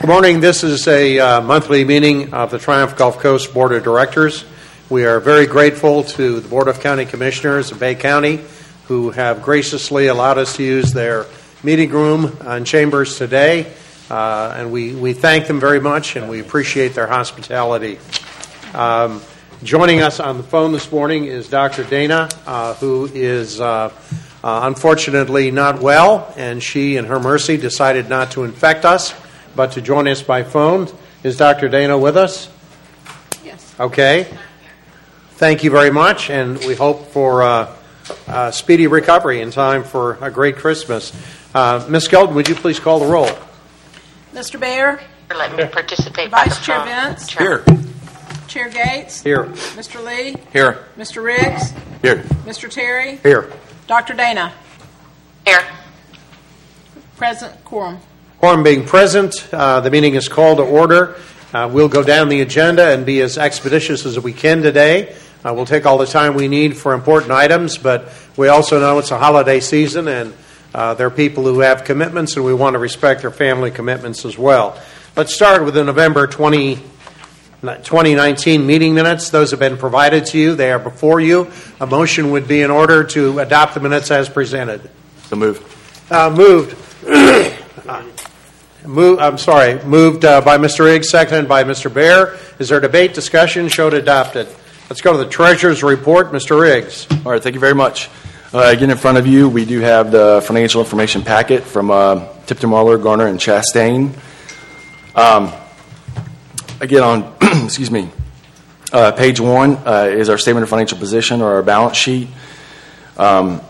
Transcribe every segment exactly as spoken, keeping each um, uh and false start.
morning. This is a uh, monthly meeting of the Triumph Gulf Coast Board of Directors. We are very grateful to the Board of County Commissioners of Bay County who have graciously allowed us to use their meeting room and chambers today. Uh, and we, we thank them very much, and we appreciate their hospitality. Um, joining us on the phone this morning is Doctor Dana, uh, who is uh, uh, unfortunately not well, and she, in her mercy, decided not to infect us, but to join us by phone. Is Doctor Dana with us? Yes. Okay. Thank you very much, and we hope for uh, uh, speedy recovery in time for a great Christmas. Uh, Miz Skelton, would you please call the roll? Mister Baer? Let me participate by the Vice Chair phone. Vince? Here. Chair Gates? Here. Mister Lee? Here. Mister Riggs? Here. Mister Terry? Here. Doctor Dana? Here. Present quorum. Quorum being present, uh, the meeting is called to order. Uh, we'll go down the agenda and be as expeditious as we can today. Uh, we'll take all the time we need for important items, but we also know it's a holiday season, and uh, there are people who have commitments, and we want to respect their family commitments as well. Let's start with the November twentieth, twenty nineteen meeting minutes. Those have been provided to you. They are before you. A motion would be in order to adopt the minutes as presented. So moved. Uh, moved. uh, move, I'm sorry. Moved uh, by Mister Riggs, seconded by Mister Baer. Is there debate, discussion? Showed adopted. Let's go to the Treasurer's report. Mister Riggs. All right, thank you very much. Uh, again, in front of you, we do have the financial information packet from uh, Tipton, Muller, Garner, and Chastain. Um, again, on excuse me, uh, page one uh, is our statement of financial position or our balance sheet. Um,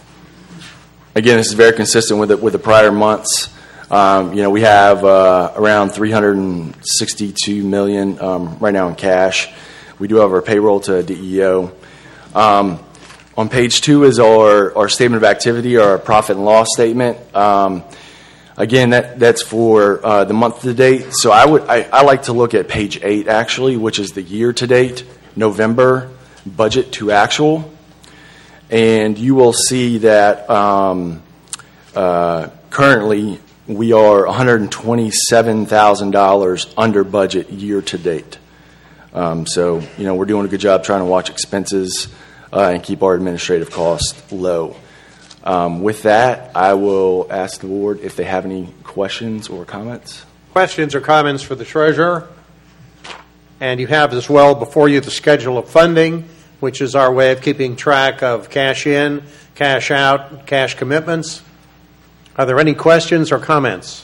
again, this is very consistent with the, with the prior months. Um, you know, we have uh, around three hundred sixty-two million dollars um, right now in cash. We do have our payroll to D E O. Um, on page two is our, our statement of activity, our profit and loss statement. Um, again, that, that's for uh, the month to date. So I would I, I like to look at page eight actually, which is the year to date, November budget to actual, and you will see that um, uh, currently we are one hundred twenty-seven thousand dollars under budget year to date. Um, so, you know, we're doing a good job trying to watch expenses uh, and keep our administrative costs low. Um, with that, I will ask the board if they have any questions or comments. Questions or comments for the Treasurer? And you have as well before you the schedule of funding, which is our way of keeping track of cash in, cash out, cash commitments. Are there any questions or comments?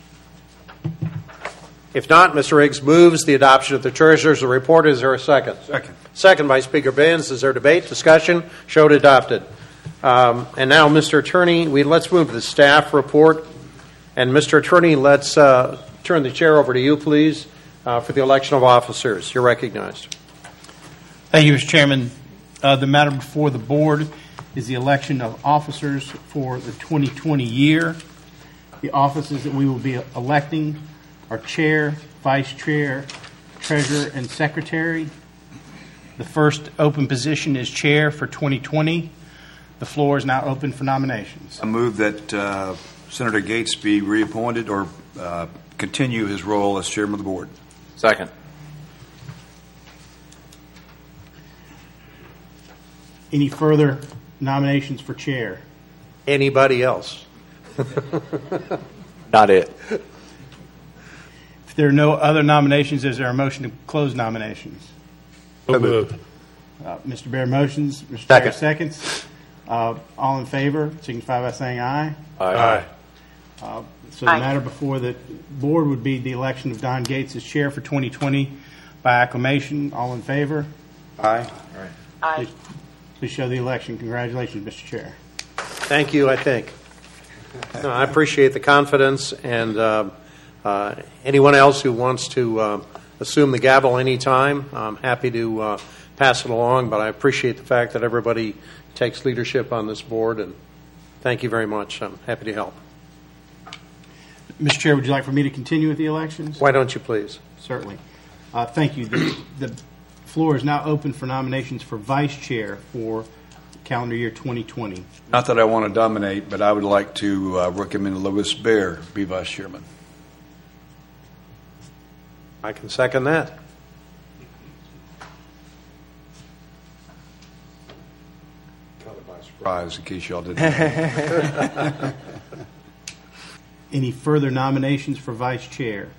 If not, Mister Riggs moves the adoption of the Treasurer's report. Is there a second? Second. Second by Speaker Benz. Is there debate, discussion? Showed adopted. Um, and now, Mister Attorney, we let's move to the staff report. And Mister Attorney, let's uh, turn the chair over to you, please, uh, for the election of officers. You're recognized. Thank you, Mister Chairman. Uh, the matter before the board is the election of officers for the twenty twenty year. The offices that we will be electing are Chair, Vice Chair, Treasurer, and Secretary. The first open position is Chair for twenty twenty. The floor is now open for nominations. I move that uh, Senator Gates be reappointed or uh, continue his role as Chairman of the Board. Second. Any further nominations for Chair? Anybody else? Not it. If there are no other nominations, is there a motion to close nominations? So moved. Uh, Mister Baer motions. Mister Second. Chair seconds. Uh, all in favor, signify by saying aye. Aye. Uh, so the Aye. matter before the board would be the election of Don Gates as Chair for twenty twenty by acclamation. All in favor? Aye. Aye. Please show the election. Congratulations, Mister Chair. Thank you, I think. No, I appreciate the confidence, and uh, uh, anyone else who wants to uh, assume the gavel anytime, I'm happy to uh, pass it along, but I appreciate the fact that everybody takes leadership on this board, and thank you very much. I'm happy to help. Mister Chair, would you like for me to continue with the elections? Why don't you please? Certainly. Uh, thank you. The, the floor is now open for nominations for Vice Chair for calendar year twenty twenty. Not that I want to dominate, but I would like to uh, recommend Louis Baer be Vice Chairman. I can second that. Caught it by surprise, in case y'all didn't know. Any further nominations for vice chair?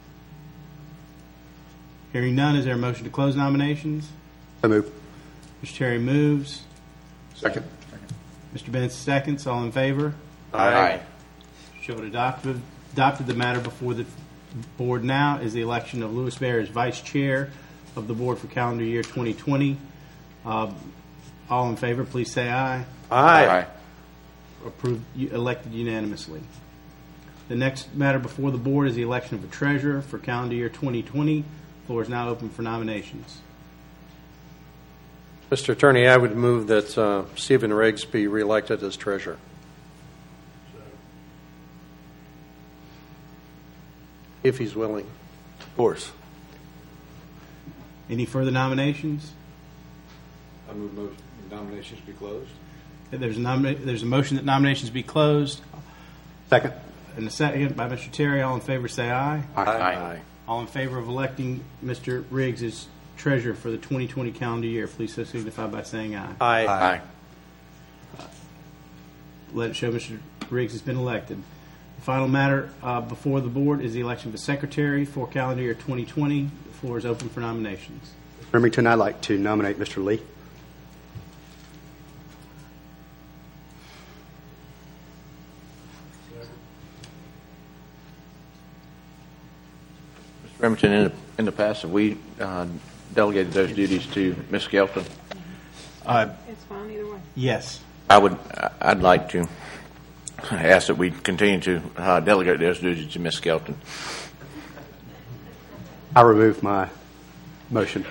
Hearing none, is there a motion to close nominations? So move. Mister Terry moves. Second. Mister Bennett seconds. All in favor? Aye. Show it adopted. Adopted. The matter before the board now is the election of Louis Bear as vice chair of the board for calendar year twenty twenty. Uh, all in favor, please say aye. Aye. Approved, elected unanimously. The next matter before the board is the election of a treasurer for calendar year twenty twenty. Floor is now open for nominations. Mister Attorney, I would move that uh, Stephen Riggs be reelected as treasurer. If he's willing. Of course. Any further nominations? I move motion, nominations be closed. There's a, nomina- there's a motion that nominations be closed. Second. And a second by Mister Terry. All in favor say aye. Aye. All in favor of electing Mister Riggs as treasurer for the twenty twenty calendar year, please so signify by saying aye. Aye. Aye. Let it show Mister Riggs has been elected. The final matter uh, before the board is the election of a secretary for calendar year twenty twenty. The floor is open for nominations. Remington, I'd like to nominate Mister Lee. Remington, in the, in the past, have we uh, delegated those duties to Miz Skelton? Uh, It's fine either way. yes. I would, I'd like to ask that we continue to uh, delegate those duties to Miz Skelton. I remove my motion.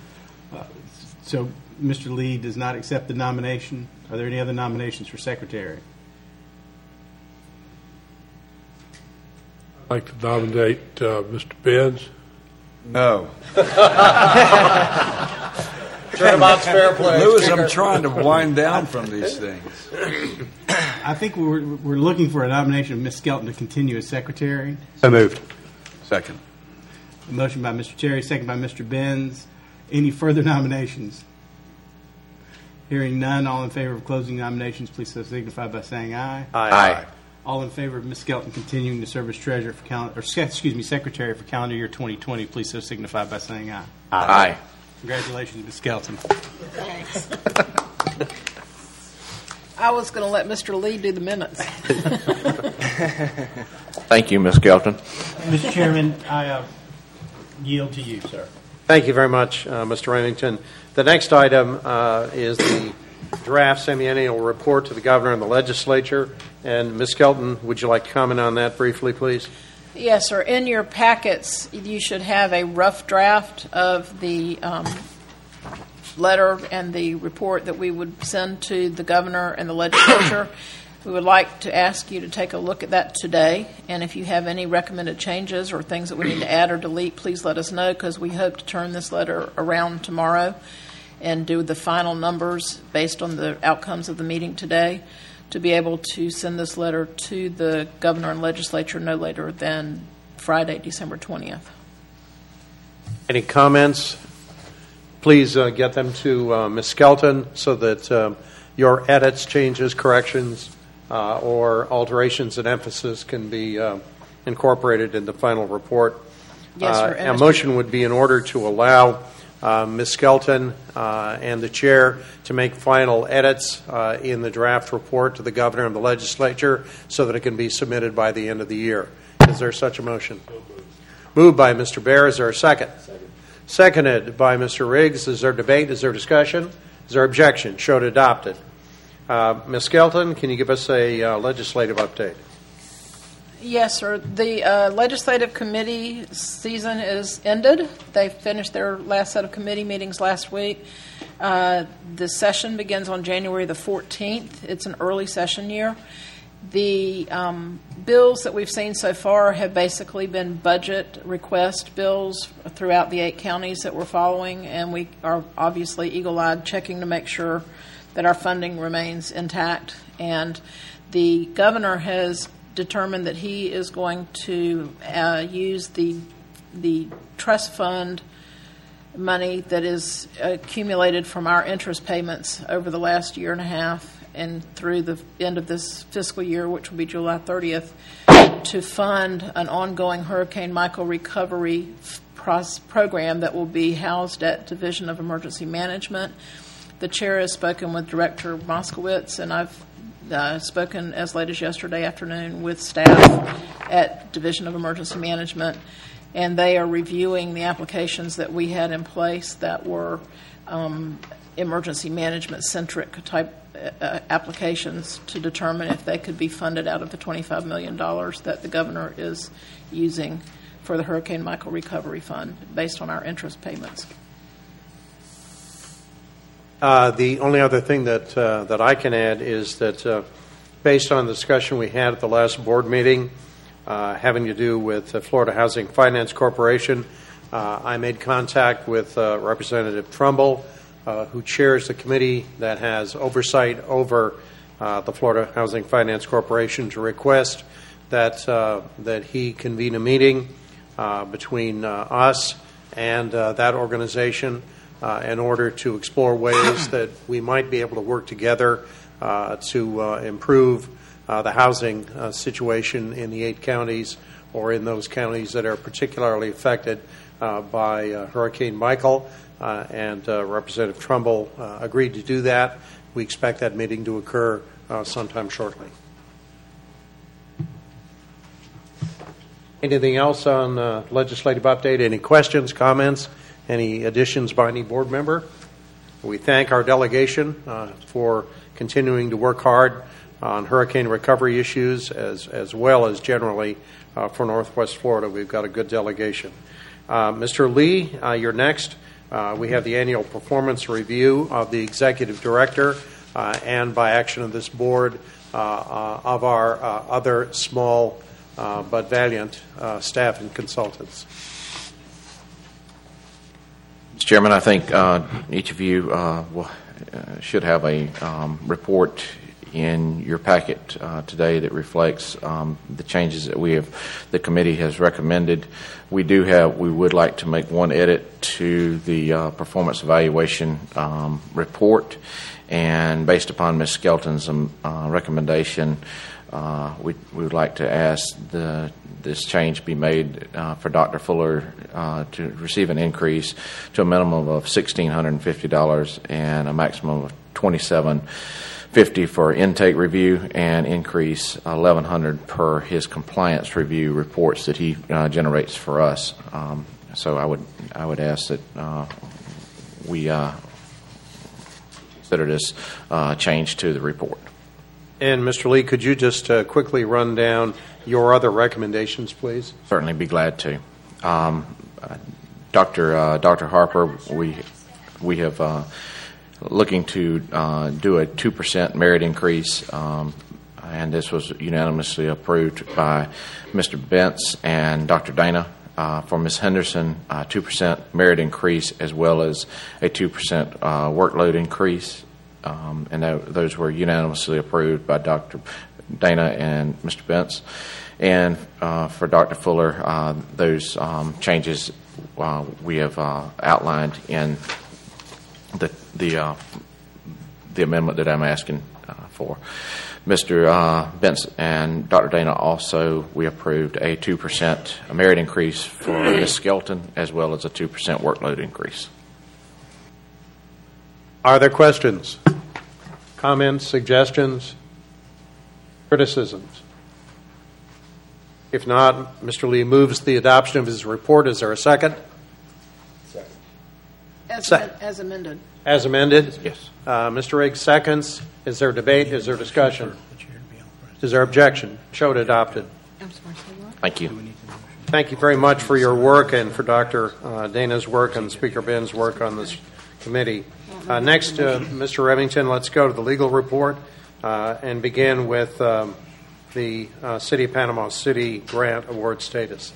So Mister Lee does not accept the nomination. Are there any other nominations for secretary? I'd like to nominate uh, Mister Benz. No. Turnabout's fair play. Lewis, I'm trying to wind down from these things. I think we're, we're looking for a nomination of Miz Skelton to continue as secretary. So moved. Second. A motion by Mister Terry, second by Mister Benz. Any further nominations? Hearing none, all in favor of closing nominations, please so signify by saying aye. Aye. All in favor of Miz Skelton continuing to serve as treasurer for calendar, or excuse me, secretary for calendar year twenty twenty, please so signify by saying aye. Aye. Congratulations, Miz Skelton. Thanks. I was going to let Mister Lee do the minutes. Thank you, Miz Skelton. Mister Chairman, I uh, yield to you, sir. Thank you very much, uh, Mister Remington. The next item uh, is the draft semiannual report to the governor and the legislature. And Miz Skelton, would you like to comment on that briefly, please? Yes, sir. In your packets, you should have a rough draft of the um, letter and the report that we would send to the governor and the legislature. We would like to ask you to take a look at that today, and if you have any recommended changes or things that we need to add or delete, please let us know, because we hope to turn this letter around tomorrow and do the final numbers based on the outcomes of the meeting today, to be able to send this letter to the governor and legislature no later than Friday, December twentieth. Any comments? Please uh, get them to uh, Miz Skelton so that um, your edits, changes, corrections, uh, or alterations and emphasis can be uh, incorporated in the final report. Yes, sir. Uh, And a Mister motion would be in order to allow uh, Miz Skelton uh, and the chair to make final edits uh, in the draft report to the governor and the legislature so that it can be submitted by the end of the year. Is there such a motion? Moved by Mister Bear. Is there a second? Second. Seconded by Mister Riggs. Is there debate? Is there discussion? Is there objection? Showed adopted. Uh, Miz Skelton, can you give us a uh, legislative update? Yes, sir. The uh, legislative committee season is ended. They finished their last set of committee meetings last week. Uh, the session begins on January the fourteenth. It's an early session year. The um, bills that we've seen so far have basically been budget request bills throughout the eight counties that we're following, and we are obviously eagle-eyed checking to make sure that our funding remains intact. And the governor has determined that he is going to uh, use the the trust fund money that is accumulated from our interest payments over the last year and a half and through the end of this fiscal year, which will be July thirtieth, to fund an ongoing Hurricane Michael recovery pros- program that will be housed at Division of Emergency Management. The chair has spoken with Director Moskowitz, and I've uh, spoken as late as yesterday afternoon with staff at Division of Emergency Management, and they are reviewing the applications that we had in place that were um, emergency management centric type uh, applications to determine if they could be funded out of the twenty-five million dollars that the governor is using for the Hurricane Michael Recovery Fund based on our interest payments. Uh, the only other thing that uh, that I can add is that uh, based on the discussion we had at the last board meeting uh, having to do with the Florida Housing Finance Corporation, uh, I made contact with uh, Representative Trumbull, uh, who chairs the committee that has oversight over uh, the Florida Housing Finance Corporation, to request that uh, that he convene a meeting uh, between uh, us and uh, that organization uh, in order to explore ways that we might be able to work together uh, to uh, improve uh, the housing uh, situation in the eight counties, or in those counties that are particularly affected uh, by uh, Hurricane Michael. Uh, and uh, Representative Trumbull uh, agreed to do that. We expect that meeting to occur uh, sometime shortly. Anything else on uh, legislative update? Any questions, comments, any additions by any board member? We thank our delegation uh, for continuing to work hard on hurricane recovery issues, as as well as generally uh, for Northwest Florida. We've got a good delegation. Uh, Mister Lee, uh, you're next. Uh, we have the annual performance review of the executive director uh, and, by action of this board, uh, uh, of our uh, other small uh, but valiant uh, staff and consultants. Mister Chairman, I think uh, each of you uh, will, uh, should have a um, report in your packet uh, today that reflects um, the changes that we have, the committee has recommended. We do have, we would like to make one edit to the uh, performance evaluation um, report, and based upon Miz Skelton's um, uh, recommendation, uh, we, we would like to ask the this change be made uh, for Doctor Fuller uh, to receive an increase to a minimum of one thousand six hundred fifty dollars and a maximum of twenty-seven fifty for intake review, and increase eleven hundred per his compliance review reports that he uh, generates for us. Um, so I would I would ask that uh, we uh, consider this uh, change to the report. And Mister Lee, could you just uh, quickly run down your other recommendations, please? Certainly, be glad to. Um, uh, Doctor Uh, Doctor Harper, we we have. Uh, looking to uh, do a two percent merit increase, um, and this was unanimously approved by Mister Bentz and Doctor Dana. Uh, for Miz Henderson, uh, two percent merit increase as well as a two percent uh, workload increase, um, and that, those were unanimously approved by Doctor Dana and Mister Bentz. And uh, for Doctor Fuller, uh, those um, changes uh, we have uh, outlined in the the uh, the amendment that I'm asking uh, for. Mister Uh, Bentz and Doctor Dana also, we approved a two percent merit increase for Miz Skelton, as well as a two percent workload increase. Are there questions, comments, suggestions, criticisms? If not, Mister Lee moves the adoption of his report. Is there a second? As, Se- as amended. As amended? Yes. Uh, Mister Riggs seconds. Is there debate? Is there discussion? Is there objection? Show it adopted. I'm sorry, say what? Thank you. Thank you very much for your work and for Doctor Uh, Dana's work and Speaker Ben's work on this committee. Uh, next, uh, Mister Remington, let's go to the legal report uh, and begin with um, the uh, City of Panama City grant award status.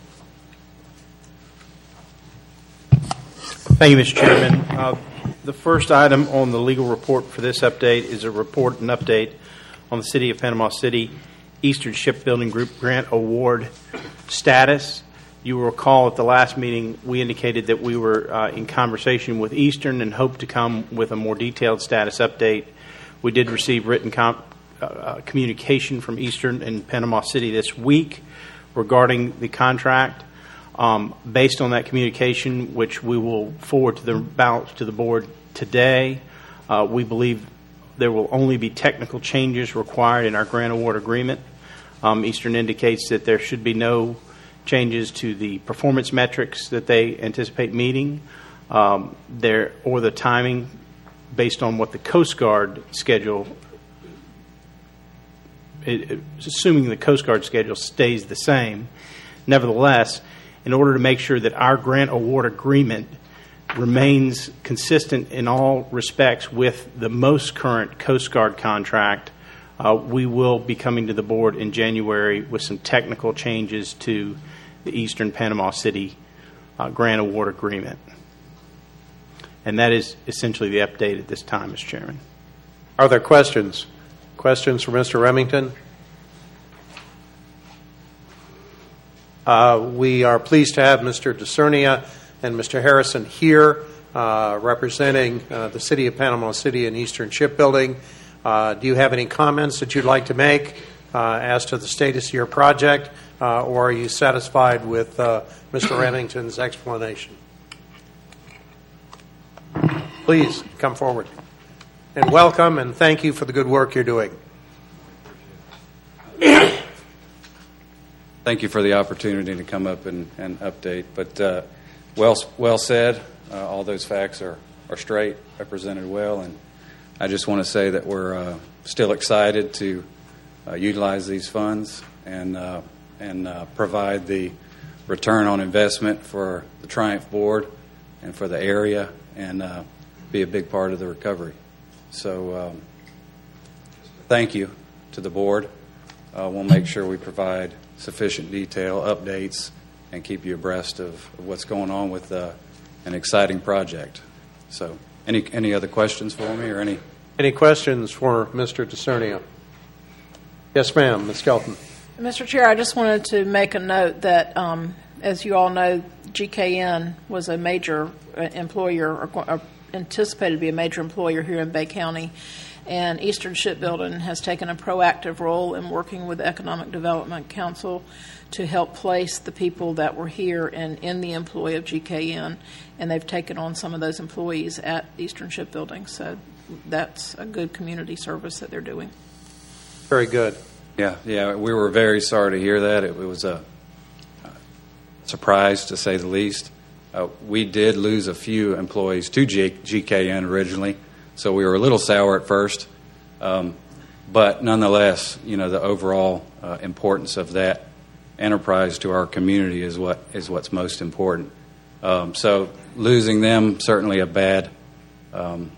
Thank you, Mister Chairman. Uh, the first item on the legal report for this update is a report and update on the City of Panama City Eastern Shipbuilding Group grant award status. You will recall at the last meeting, we indicated that we were uh, in conversation with Eastern and hoped to come with a more detailed status update. We did receive written com- uh, communication from Eastern and Panama City this week regarding the contract. Um, based on that communication, which we will forward to the balance to the board today, uh, we believe there will only be technical changes required in our grant award agreement. Um, Eastern indicates that there should be no changes to the performance metrics that they anticipate meeting, um, there or the timing based on what the Coast Guard schedule, it, it, assuming the Coast Guard schedule stays the same. Nevertheless, in order to make sure that our grant award agreement remains consistent in all respects with the most current Coast Guard contract, uh, we will be coming to the board in January with some technical changes to the Eastern Panama City uh, grant award agreement. And that is essentially the update at this time, Mister Chairman. Are there questions? Questions for Mister Remington? Uh, we are pleased to have Mister DeCernia and Mister Harrison here uh, representing uh, the City of Panama City and Eastern Shipbuilding. Uh, do you have any comments that you'd like to make uh, as to the status of your project, uh, or are you satisfied with uh, Mister Remington's explanation? Please come forward. And welcome, and thank you for the good work you're doing. Thank you for the opportunity to come up and, and update. But uh, well, well said. Uh, all those facts are, are straight, represented well, and I just want to say that we're uh, still excited to uh, utilize these funds and uh, and uh, provide the return on investment for the Triumph Board and for the area, and uh, be a big part of the recovery. So, um, thank you to the board. Uh, we'll make sure we provide sufficient detail, updates, and keep you abreast of, of what's going on with uh, an exciting project. So, any any other questions for me, or any? Any questions for Mister DeCernia? Yes, ma'am, Miz Skelton. Mister Chair, I just wanted to make a note that, um, as you all know, G K N was a major uh, employer, or, or anticipated to be a major employer here in Bay County. And Eastern Shipbuilding has taken a proactive role in working with the Economic Development Council to help place the people that were here and in the employ of G K N, and they've taken on some of those employees at Eastern Shipbuilding. So that's a good community service that they're doing. Very good. Yeah, yeah, we were very sorry to hear that. It, it was a uh, surprise, to say the least. Uh, we did lose a few employees to G- GKN originally, so we were a little sour at first. Um, but nonetheless, you know, the overall uh, importance of that enterprise to our community is what is what's most important. Um, so losing them, certainly a bad, um,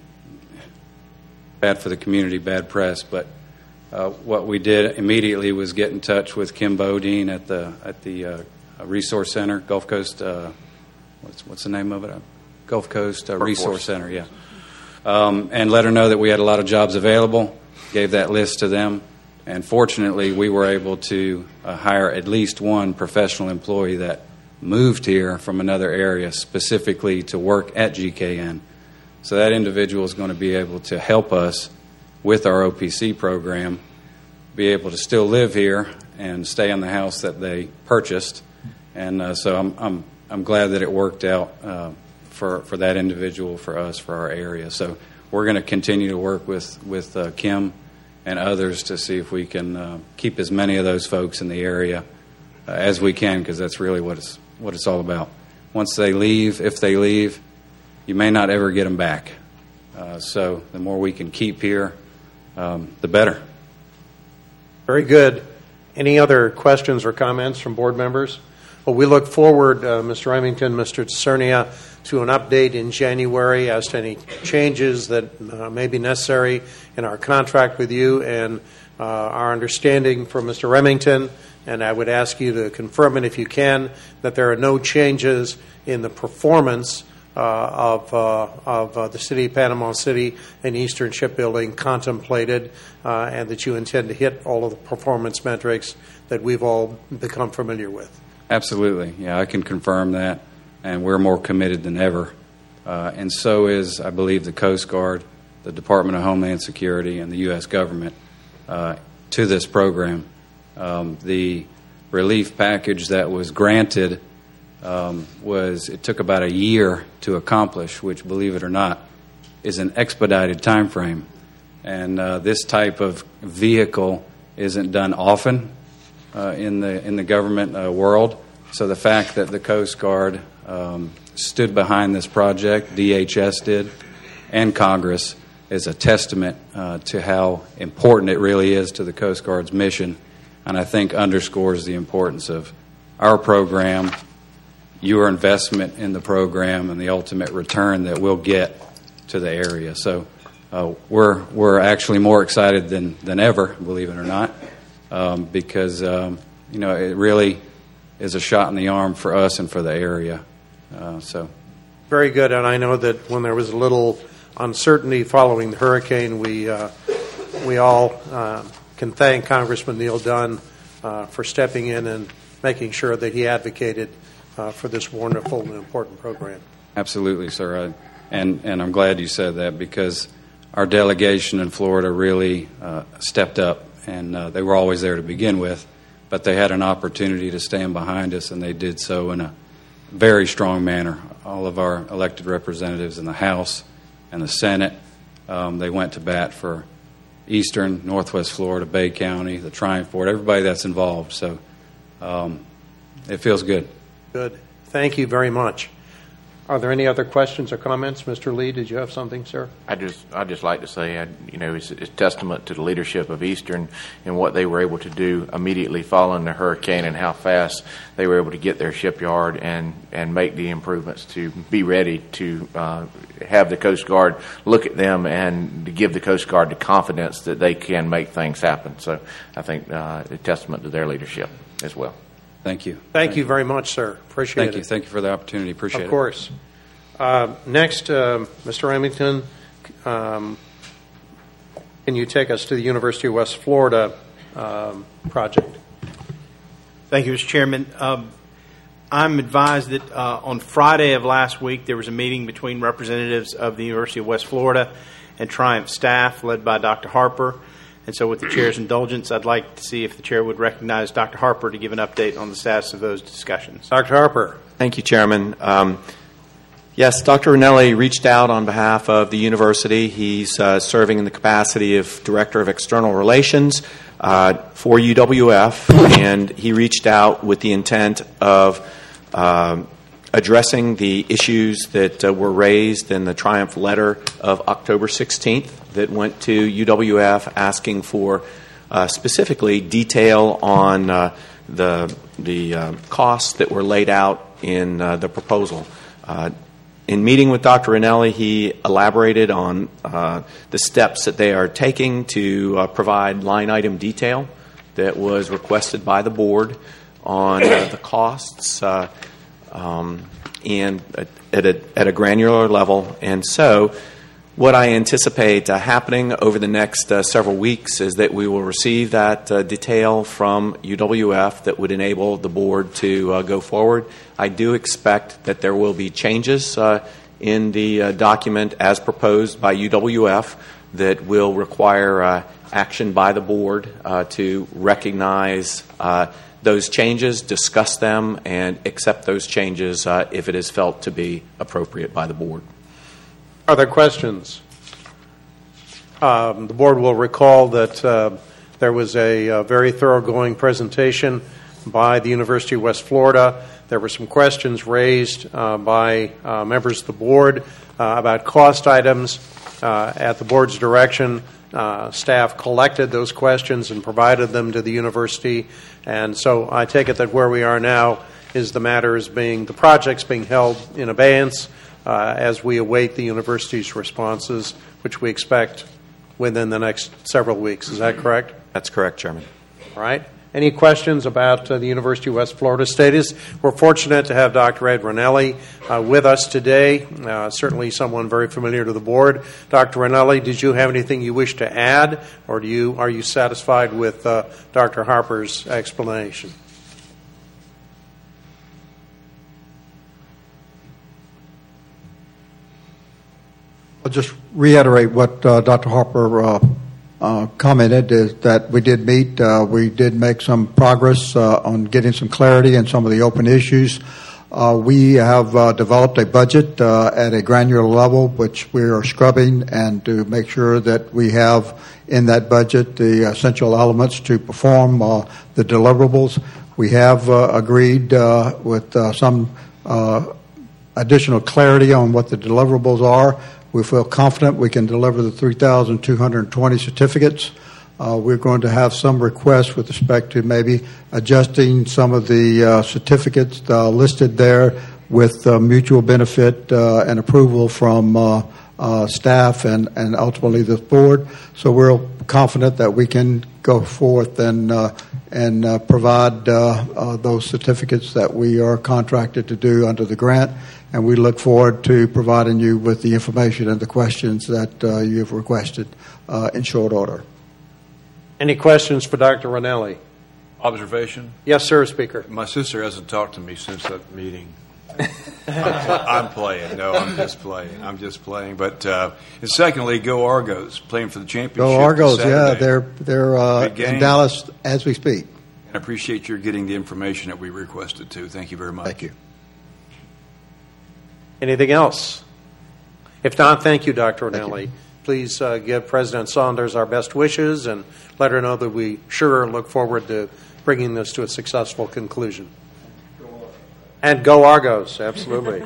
bad for the community, bad press. But uh, what we did immediately was get in touch with Kim Bodine at the at the uh, Resource Center, Gulf Coast. Uh, what's what's the name of it? Uh, Gulf Coast uh, Resource Center. Yeah, um, and let her know that we had a lot of jobs available. Gave that list to them. And fortunately, we were able to uh, hire at least one professional employee that moved here from another area specifically to work at G K N. So that individual is going to be able to help us with our O P C program, be able to still live here and stay in the house that they purchased. And uh, so I'm, I'm, I'm glad that it worked out uh, for, for that individual, for us, for our area. So we're going to continue to work with, with uh, Kim and others to see if we can uh, keep as many of those folks in the area uh, as we can, because that's really what it's what it's all about. Once they leave, if they leave, you may not ever get them back. Uh, so the more we can keep here, um, the better. Very good. Any other questions or comments from board members? Well, we look forward, uh, Mister Remington, Mister DeCernia, to an update in January as to any changes that uh, may be necessary in our contract with you, and uh, our understanding from Mister Remington, and I would ask you to confirm it if you can, that there are no changes in the performance uh, of, uh, of uh, the City of Panama City and Eastern Shipbuilding contemplated, uh, and that you intend to hit all of the performance metrics that we've all become familiar with. Absolutely. Yeah, I can confirm that, and we're more committed than ever. Uh, and so is, I believe, the Coast Guard, the Department of Homeland Security, and the U S government uh, to this program. Um, the relief package that was granted um, was, it took about a year to accomplish, which, believe it or not, is an expedited time frame. And uh, this type of vehicle isn't done often uh, in the in the government uh, world. So the fact that the Coast Guard um, stood behind this project, D H S did, and Congress, is a testament uh, to how important it really is to the Coast Guard's mission, and I think underscores the importance of our program, your investment in the program, and the ultimate return that we'll get to the area. So uh, we're we're actually more excited than, than ever, believe it or not, um, because um, you know it really is a shot in the arm for us and for the area. Uh, so very good, and I know that when there was a little uncertainty following the hurricane, we uh, we all uh, can thank Congressman Neil Dunn uh, for stepping in and making sure that he advocated uh, for this wonderful and important program. Absolutely, sir. I, and and I'm glad you said that, because our delegation in Florida really uh, stepped up, and uh, they were always there to begin with, but they had an opportunity to stand behind us, and they did so in a very strong manner. All of our elected representatives in the House and the Senate, um, they went to bat for Eastern, Northwest Florida, Bay County, the Triumph Board, everybody that's involved. So um, it feels good. Good. Thank you very much. Are there any other questions or comments? Mister Lee, did you have something, sir? I just, I'd just like to say, I, you know, it's, it's testament to the leadership of Eastern and what they were able to do immediately following the hurricane, and how fast they were able to get their shipyard and, and make the improvements to be ready to uh, have the Coast Guard look at them and to give the Coast Guard the confidence that they can make things happen. So I think uh, a testament to their leadership as well. Thank you. Thank, Thank you very much, sir. Appreciate Thank it. you. Thank you for the opportunity. Appreciate it. Of course. Uh, next, uh, Mister Remington, um, can you take us to the University of West Florida um, project? Thank you, Mister Chairman. Um, I'm advised that uh, on Friday of last week there was a meeting between representatives of the University of West Florida and Triumph staff led by Doctor Harper. And so with the Chair's indulgence, I'd like to see if the Chair would recognize Doctor Harper to give an update on the status of those discussions. Doctor Harper. Thank you, Chairman. Um, yes, Doctor Ranelli reached out on behalf of the university. He's uh, serving in the capacity of Director of External Relations uh, for U W F, and he reached out with the intent of um, addressing the issues that uh, were raised in the Triumph letter of October sixteenth that went to U W F asking for uh, specifically detail on uh, the the uh, costs that were laid out in uh, the proposal. Uh, in meeting with Doctor Ranelli, he elaborated on uh, the steps that they are taking to uh, provide line item detail that was requested by the board on uh, the costs uh, um, and at a, at a granular level. And so what I anticipate uh, happening over the next uh, several weeks is that we will receive that uh, detail from U W F that would enable the board to uh, go forward. I do expect that there will be changes uh, in the uh, document as proposed by U W F that will require uh, action by the board uh, to recognize uh, those changes, discuss them, and accept those changes uh, if it is felt to be appropriate by the board. Are there questions? Um, the board will recall that uh, there was a, a very thoroughgoing presentation by the University of West Florida. There were some questions raised uh, by uh, members of the board uh, about cost items. Uh, at the board's direction, uh, staff collected those questions and provided them to the university. And so I take it that where we are now is the matter is being, the project's being held in abeyance Uh, as we await the university's responses, which we expect within the next several weeks. Is that correct? That's correct, Chairman. All right. Any questions about uh, the University of West Florida status? We're fortunate to have Doctor Ed Ranelli uh, with us today, uh, certainly someone very familiar to the board. Doctor Ranelli, did you have anything you wish to add, or do you are you satisfied with uh, Doctor Harper's explanation? I'll just reiterate what uh, Doctor Harper uh, uh, commented, is that we did meet. Uh, we did make some progress uh, on getting some clarity in some of the open issues. Uh, we have uh, developed a budget uh, at a granular level, which we are scrubbing, and to make sure that we have in that budget the essential elements to perform uh, the deliverables. We have uh, agreed uh, with uh, some uh, additional clarity on what the deliverables are. We feel confident we can deliver the three thousand two hundred twenty certificates. Uh, we're going to have some requests with respect to maybe adjusting some of the uh, certificates uh, listed there with uh, mutual benefit uh, and approval from uh, uh, staff and, and ultimately the board. So we're confident that we can go forth and uh, and uh, provide uh, uh, those certificates that we are contracted to do under the grant. And we look forward to providing you with the information and the questions that uh, you've requested uh, in short order. Any questions for Doctor Rinelli? Observation? Yes, sir, Speaker. My sister hasn't talked to me since that meeting. I'm playing. No, I'm just playing. I'm just playing. But uh, and secondly, go Argos, playing for the championship. Go Argos, Saturday. yeah. They're, they're uh, in Dallas as we speak. I appreciate your getting the information that we requested, too. Thank you very much. Thank you. Anything else? If not, thank you, Doctor Rinelli. Please uh, give President Saunders our best wishes and let her know that we sure look forward to bringing this to a successful conclusion. And go Argos, absolutely.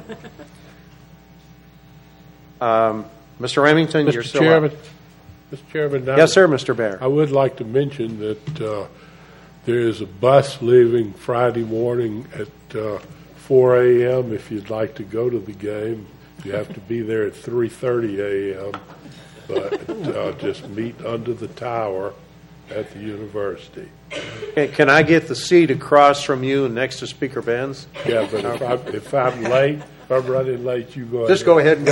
um, Mister Remington, Mister you're still Chairman, up. Mister Chairman, I, yes, sir, Mister Baer. I would like to mention that uh, there is a bus leaving Friday morning at uh, four a.m. if you'd like to go to the game. You have to be there at three thirty a.m., but uh, just meet under the tower at the university. Hey, can I get the seat across from you next to Speaker Benz? Yeah, but if, I, if I'm late, if I'm running late, you go ahead. Just go ahead and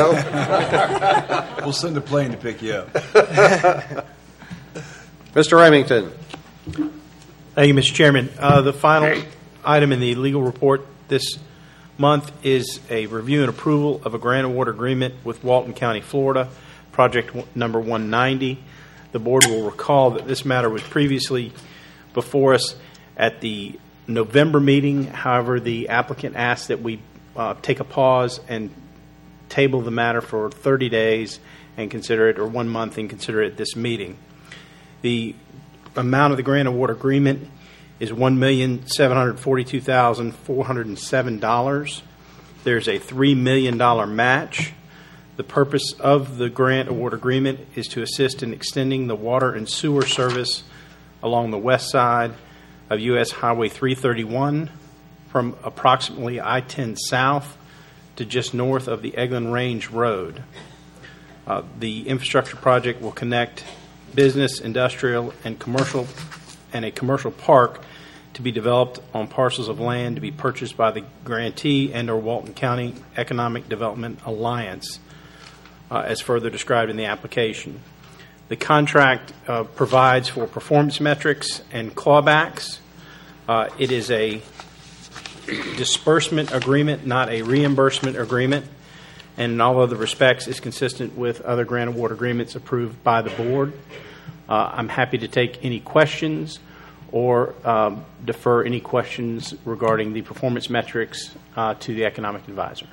go. We'll send a plane to pick you up. Mister Remington. Thank you, Mister Chairman. Uh, the final item in the legal report this month is a review and approval of a grant award agreement with Walton County, Florida, project w- number one ninety. The board will recall that this matter was previously before us at the November meeting. However, the applicant asked that we uh, take a pause and table the matter for thirty days and consider it, or one month and consider it this meeting. The amount of the grant award agreement is one million seven hundred forty-two thousand four hundred seven dollars. There's a three million dollars match. The purpose of the grant award agreement is to assist in extending the water and sewer service along the west side of U S Highway three thirty-one from approximately I ten south to just north of the Eglin Range Road. Uh, the infrastructure project will connect business, industrial, and commercial and a commercial park to be developed on parcels of land to be purchased by the grantee and or Walton County Economic Development Alliance, uh, as further described in the application. The contract uh, provides for performance metrics and clawbacks. Uh, it is a disbursement agreement, not a reimbursement agreement, and in all other respects is consistent with other grant award agreements approved by the board. Uh, I'm happy to take any questions or um, defer any questions regarding the performance metrics uh, to the economic advisor.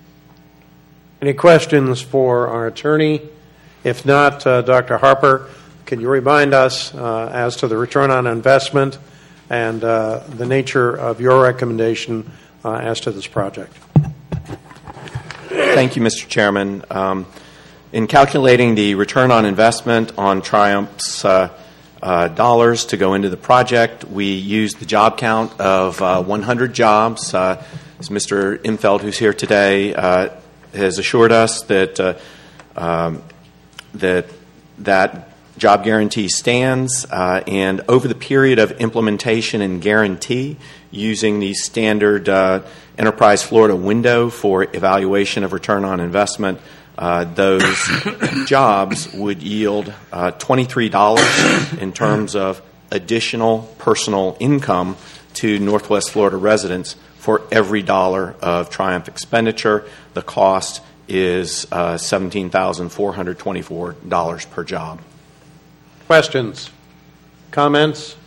Any questions for our attorney? If not, uh, Doctor Harper, can you remind us uh, as to the return on investment and uh, the nature of your recommendation uh, as to this project? Thank you, Mister Chairman. Um, in calculating the return on investment on Triumph's uh, uh, dollars to go into the project, we used the job count of uh, one hundred jobs. Uh, as Mister Imfeld, who's here today, uh, has assured us that uh, um, that that job guarantee stands, uh, and over the period of implementation and guarantee, using the standard uh, Enterprise Florida window for evaluation of return on investment, uh, those jobs would yield uh, twenty-three dollars in terms of additional personal income to Northwest Florida residents for every dollar of Triumph expenditure. The cost is uh, seventeen thousand four hundred twenty-four dollars per job. Questions? Comments?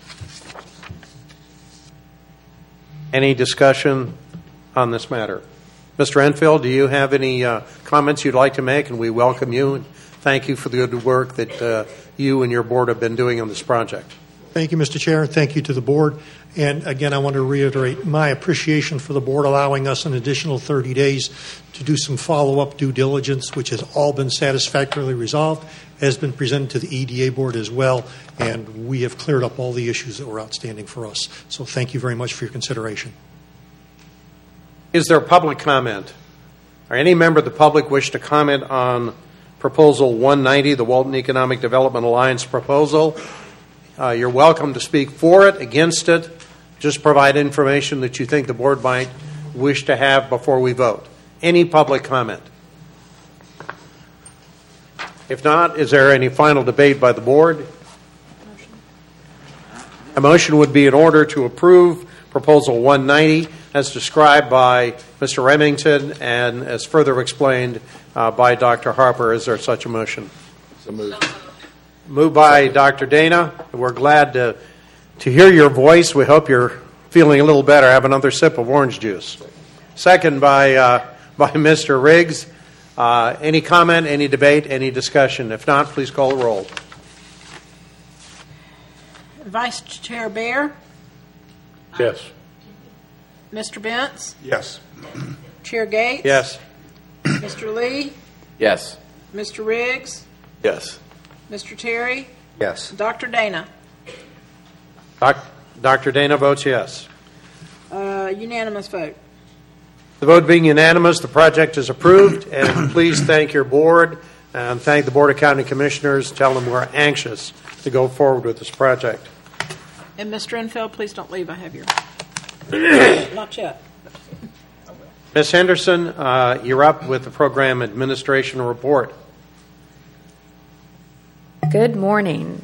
Any discussion on this matter? Mister Enfield, do you have any uh, comments you'd like to make? And we welcome you and thank you for the good work that uh, you and your board have been doing on this project. Thank you, Mister Chair, and thank you to the board. And again, I want to reiterate my appreciation for the board allowing us an additional thirty days to do some follow-up due diligence, which has all been satisfactorily resolved, has been presented to the E D A board as well, and we have cleared up all the issues that were outstanding for us. So thank you very much for your consideration. Is there public comment? Or any member of the public wish to comment on Proposal one ninety, the Walton Economic Development Alliance proposal? Uh, you're welcome to speak for it, against it. Just provide information that you think the board might wish to have before we vote. Any public comment? If not, is there any final debate by the board? A motion would be in order to approve Proposal one ninety as described by Mister Remington and as further explained uh, by Doctor Harper. Is there such a motion? So moved. Moved by Doctor Dana. We're glad to, to hear your voice. We hope you're feeling a little better. Have another sip of orange juice. Second by, uh, by Mister Riggs. Uh, any comment, any debate, any discussion? If not, please call the roll. Vice Chair Bear, Yes. Mister Bentz, Yes. Chair Gates, Yes. Mister Lee, Yes. Mister Riggs, Yes. Mister Terry, Yes. Doctor Dana. Doc, Doctor Dana votes yes. Uh, unanimous vote. The vote being unanimous, the project is approved, and please thank your board and thank the Board of County Commissioners. Tell them we're anxious to go forward with this project. And Mister Enfield, please don't leave. I have your. Not yet. Miz Henderson, uh, you're up with the program administration report. Good morning.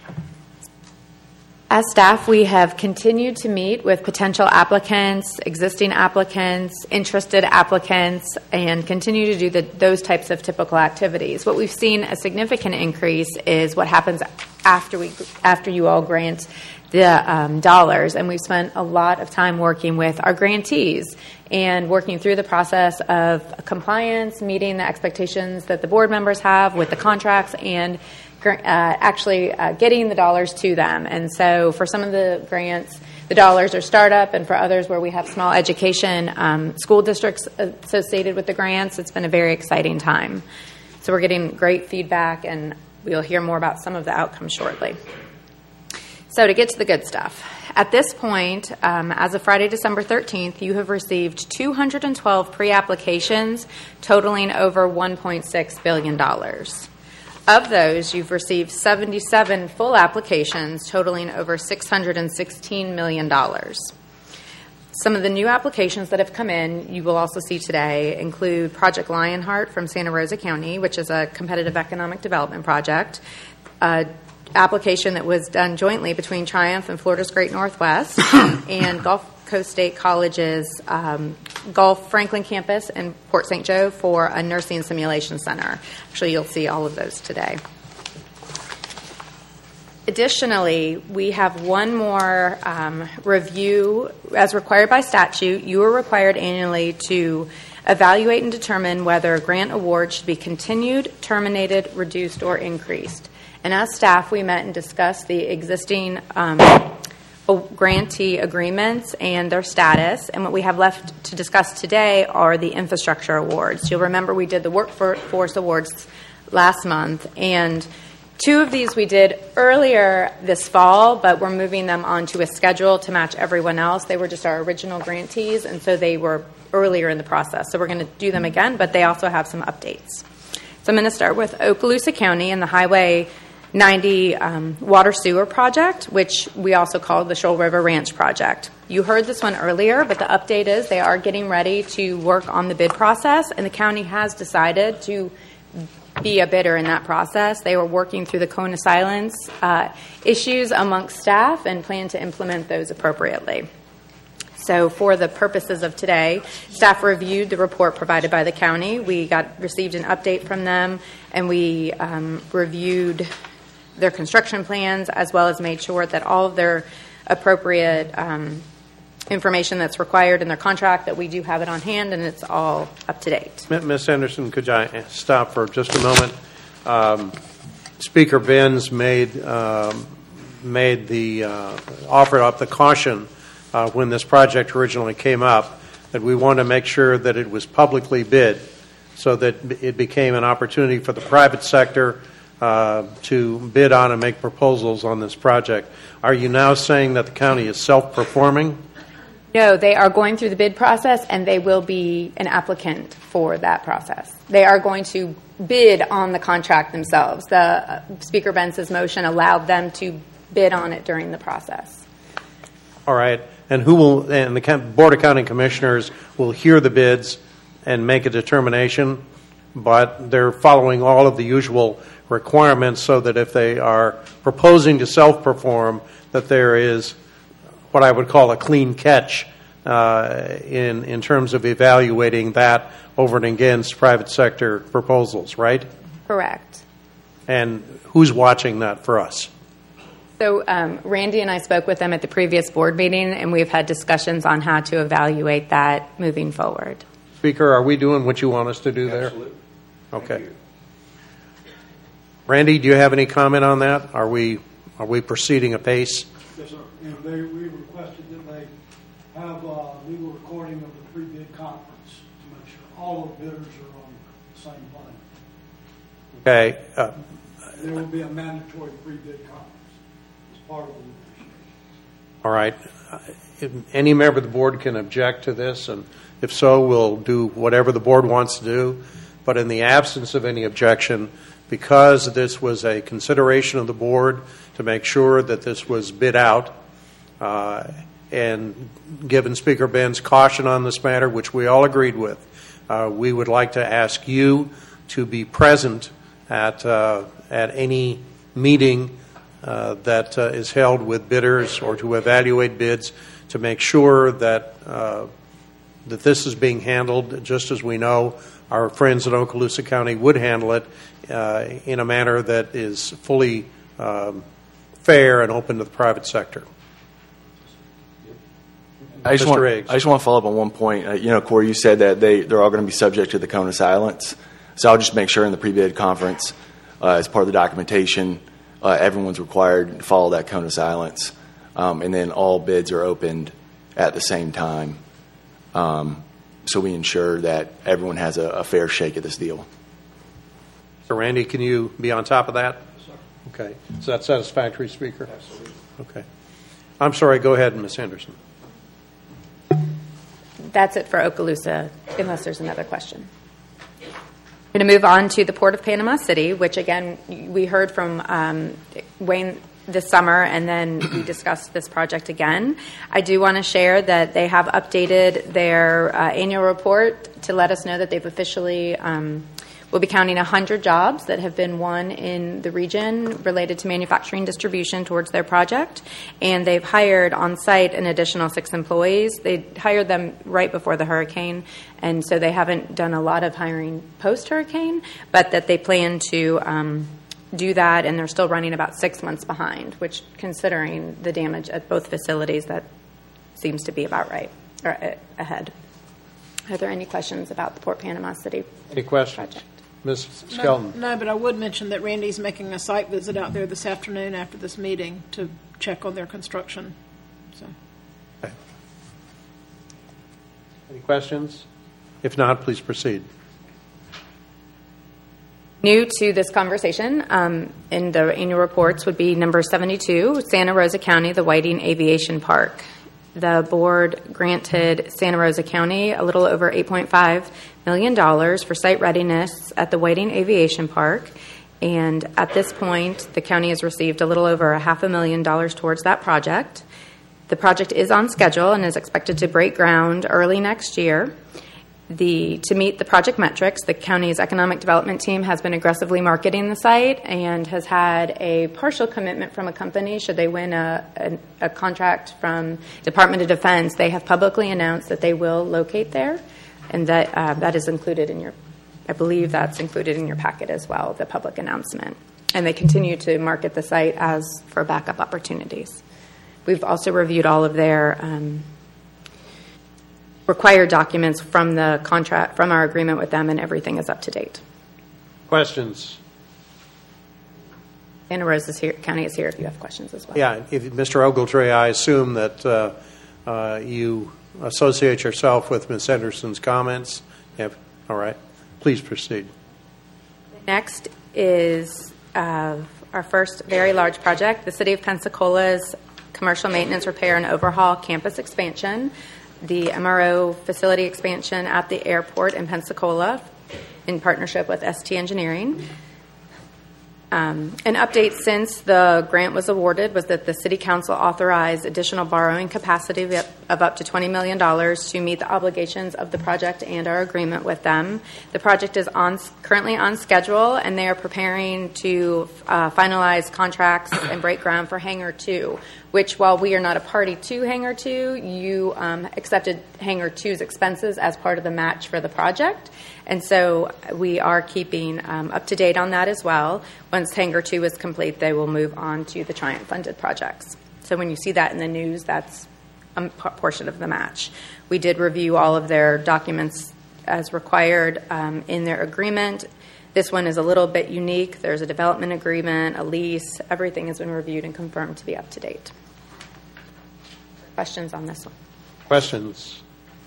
As staff, we have continued to meet with potential applicants, existing applicants, interested applicants, and continue to do the, those types of typical activities. What we've seen a significant increase is what happens after we after you all grant the um, dollars, and we've spent a lot of time working with our grantees and working through the process of compliance, meeting the expectations that the board members have with the contracts, and uh, actually uh, getting the dollars to them. And so for some of the grants, the dollars are startup, and for others where we have small education um, school districts associated with the grants, it's been a very exciting time. So we're getting great feedback, and we'll hear more about some of the outcomes shortly. So to get to the good stuff, at this point, um, as of Friday, December thirteenth, you have received two hundred twelve pre-applications totaling over one point six billion dollars. Of those, you've received seventy-seven full applications totaling over six hundred sixteen million dollars. Some of the new applications that have come in, you will also see today, include Project Lionheart from Santa Rosa County, which is a competitive economic development project, uh, application that was done jointly between Triumph and Florida's Great Northwest and Gulf Coast State College's um, Gulf Franklin campus in Port Saint Joe for a nursing simulation center. Actually, you'll see all of those today. Additionally, we have one more um, review. As required by statute, you are required annually to evaluate and determine whether a grant award should be continued, terminated, reduced, or increased. And as staff, we met and discussed the existing um, grantee agreements and their status. And what we have left to discuss today are the infrastructure awards. You'll remember we did the workforce awards last month. And two of these we did earlier this fall, but we're moving them onto a schedule to match everyone else. They were just our original grantees, and so they were earlier in the process. So we're going to do them again, but they also have some updates. So I'm going to start with Okaloosa County and the Highway ninety um, water sewer project, which we also call the Shoal River Ranch project. You heard this one earlier, but the update is they are getting ready to work on the bid process, and the county has decided to be a bidder in that process. They were working through the cone of silence uh, issues amongst staff and plan to implement those appropriately. So for the purposes of today, staff reviewed the report provided by the county. We got received an update from them, and we um, reviewed their construction plans, as well as made sure that all of their appropriate um, information that's required in their contract, that we do have it on hand, and it's all up to date. Miz Anderson, could I stop for just a moment? Um, Speaker Benz made um, made the uh, offered up the caution uh, when this project originally came up that we want to make sure that it was publicly bid, so that it became an opportunity for the private sector uh, to bid on and make proposals on this project. Are you now saying that the county is self-performing? No, they are going through the bid process, and they will be an applicant for that process. They are going to bid on the contract themselves. The uh, Speaker Benz's motion allowed them to bid on it during the process. All right. And who will? And the Board of County Commissioners will hear the bids and make a determination, but they're following all of the usual requirements so that if they are proposing to self-perform, that there is what I would call a clean catch uh, in in terms of evaluating that over and against private sector proposals, right? Correct. And who's watching that for us? So um, Randy and I spoke with them at the previous board meeting, and we've had discussions on how to evaluate that moving forward. Speaker, are we doing what you want us to do there? Absolutely. Okay. Randy, do you have any comment on that? Are we are we proceeding apace? Yes, sir. And they, we requested that they have a legal recording of the pre-bid conference to make sure all of the bidders are on the same plane. Okay. Uh, there will be a mandatory pre-bid conference as part of the negotiations. All right. Uh, if any member of the board can object to this, and if so, we'll do whatever the board wants to do. But in the absence of any objection, because this was a consideration of the board to make sure that this was bid out, uh, and given Speaker Ben's caution on this matter, which we all agreed with, uh, we would like to ask you to be present at uh, at any meeting uh, that uh, is held with bidders or to evaluate bids to make sure that uh, that this is being handled just as we know our friends in Okaloosa County would handle it uh, in a manner that is fully um, fair and open to the private sector. I just, want, I just want to follow up on one point. Uh, you know, Corey, you said that they, they're all going to be subject to the cone of silence. So I'll just make sure in the pre-bid conference, uh, as part of the documentation, uh, everyone's required to follow that cone of silence. Um, and then all bids are opened at the same time. Um, so we ensure that everyone has a, a fair shake at this deal. So, Randy, can you be on top of that? Yes, sir. Okay. Is that satisfactory, Speaker? Absolutely. Okay. I'm sorry. Go ahead, Miz Anderson. That's it for Okaloosa, unless there's another question. We're going to move on to the Port of Panama City, which, again, we heard from um, Wayne this summer, and then we discussed this project again. I do want to share that they have updated their uh, annual report to let us know that they've officially um, will be counting one hundred jobs that have been won in the region related to manufacturing distribution towards their project, and they've hired on site an additional six employees. They hired them right before the hurricane, and so they haven't done a lot of hiring post-hurricane, but that they plan to um, do that, and they're still running about six months behind, which, considering the damage at both facilities, that seems to be about right, or uh, ahead. Are there any questions about the Port Panama City Any questions? project? Miz Skelton. No, no, but I would mention that Randy's making a site visit out there this afternoon after this meeting to check on their construction. So, Okay. Any questions? If not, please proceed. New to this conversation um, in the annual reports would be number seventy-two, Santa Rosa County, the Whiting Aviation Park. The board granted Santa Rosa County a little over eight point five million dollars for site readiness at the Whiting Aviation Park. And at this point, the county has received a little over a half a million dollars towards that project. The project is on schedule and is expected to break ground early next year. The, to meet the project metrics, the county's economic development team has been aggressively marketing the site and has had a partial commitment from a company. Should they win a, a, a contract from Department of Defense, they have publicly announced that they will locate there, and that uh, that is included in your, I believe that's included in your packet as well, the public announcement. And they continue to market the site as for backup opportunities. We've also reviewed all of their um, required documents from the contract, from our agreement with them, and everything is up to date. Questions? Santa Rosa is here, County is here if you have questions as well. Yeah, if, Mister Ogletree, I assume that uh, uh, you associate yourself with Miz Henderson's comments. Yep. All right. Please proceed. Next is uh, our first very large project, the City of Pensacola's commercial maintenance, repair, and overhaul campus expansion. The M R O facility expansion at the airport in Pensacola in partnership with S T Engineering. Um, an update since the grant was awarded was that the City Council authorized additional borrowing capacity of, of up to twenty million dollars to meet the obligations of the project and our agreement with them. The project is on, currently on schedule, and they are preparing to uh, finalize contracts and break ground for Hangar two, which, while we are not a party to Hangar two, you um, accepted Hangar two's expenses as part of the match for the project. And so we are keeping um, up to date on that as well. Once Hangar two is complete, they will move on to the Triumph-funded projects. So when you see that in the news, that's a portion of the match. We did review all of their documents as required um, in their agreement. This one is a little bit unique. There's a development agreement, a lease. Everything has been reviewed and confirmed to be up to date. Questions on this one? Questions?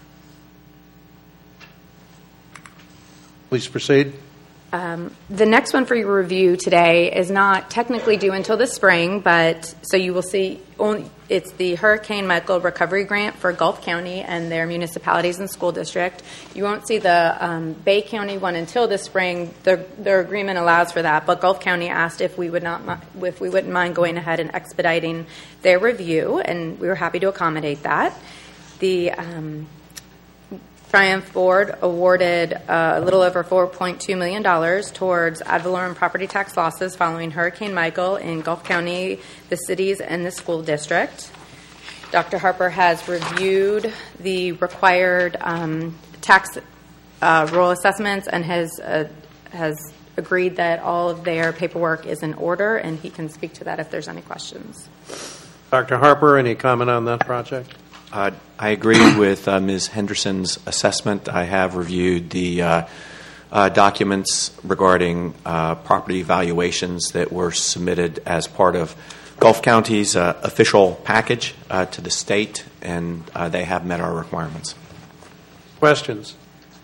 Please proceed. Um, the next one for your review today is not technically due until the spring, but so you will see only, it's the Hurricane Michael Recovery Grant for Gulf County and their municipalities and school district. You won't see the um, Bay County one until this spring. Their, their agreement allows for that, but Gulf County asked if we would not if we wouldn't mind going ahead and expediting their review, and we were happy to accommodate that. The um, Triumph Board awarded uh, a little over four point two million dollars towards ad valorem property tax losses following Hurricane Michael in Gulf County, the cities, and the school district. Doctor Harper has reviewed the required um, tax uh, roll assessments and has uh, has agreed that all of their paperwork is in order, and he can speak to that if there's any questions. Doctor Harper, any comment on that project? Uh, I agree with uh, Miz Henderson's assessment. I have reviewed the uh, uh, documents regarding uh, property valuations that were submitted as part of Gulf County's uh, official package uh, to the state, and uh, they have met our requirements. Questions?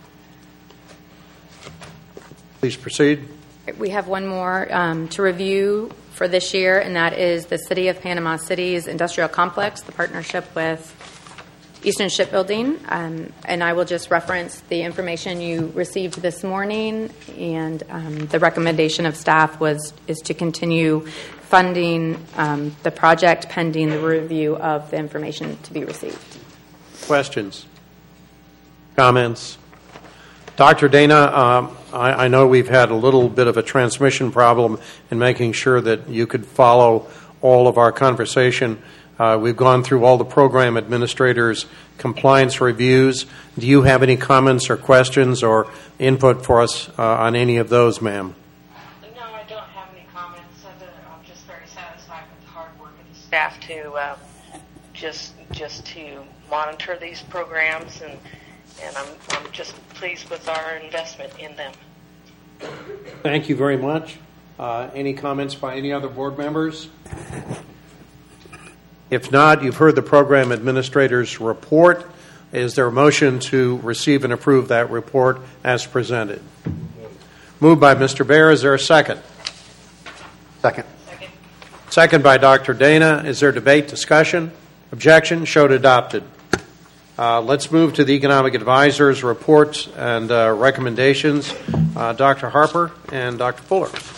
Please proceed. We have one more um, to review for this year, and that is the City of Panama City's industrial complex, the partnership with Eastern Shipbuilding, um, and I will just reference the information you received this morning, and um, the recommendation of staff was is to continue funding um, the project pending the review of the information to be received. Questions? Comments? Doctor Dana, um, I, I know we've had a little bit of a transmission problem in making sure that you could follow all of our conversation. Uh, we've gone through all the program administrators' compliance reviews. Do you have any comments or questions or input for us uh, on any of those, ma'am? No, I don't have any comments. I'm just very satisfied with the hard work of the staff to uh, just just to monitor these programs, and and I'm I'm just pleased with our investment in them. Thank you very much. Uh, any comments by any other board members? If not, you've heard the program administrator's report. Is there a motion to receive and approve that report as presented? Moved by Mister Baer. Is there a second? Second. Second. Second by Doctor Dana. Is there debate, discussion? Objection? Showed adopted. Uh, let's move to the economic advisor's reports and uh, recommendations. Uh, Doctor Harper and Doctor Fuller.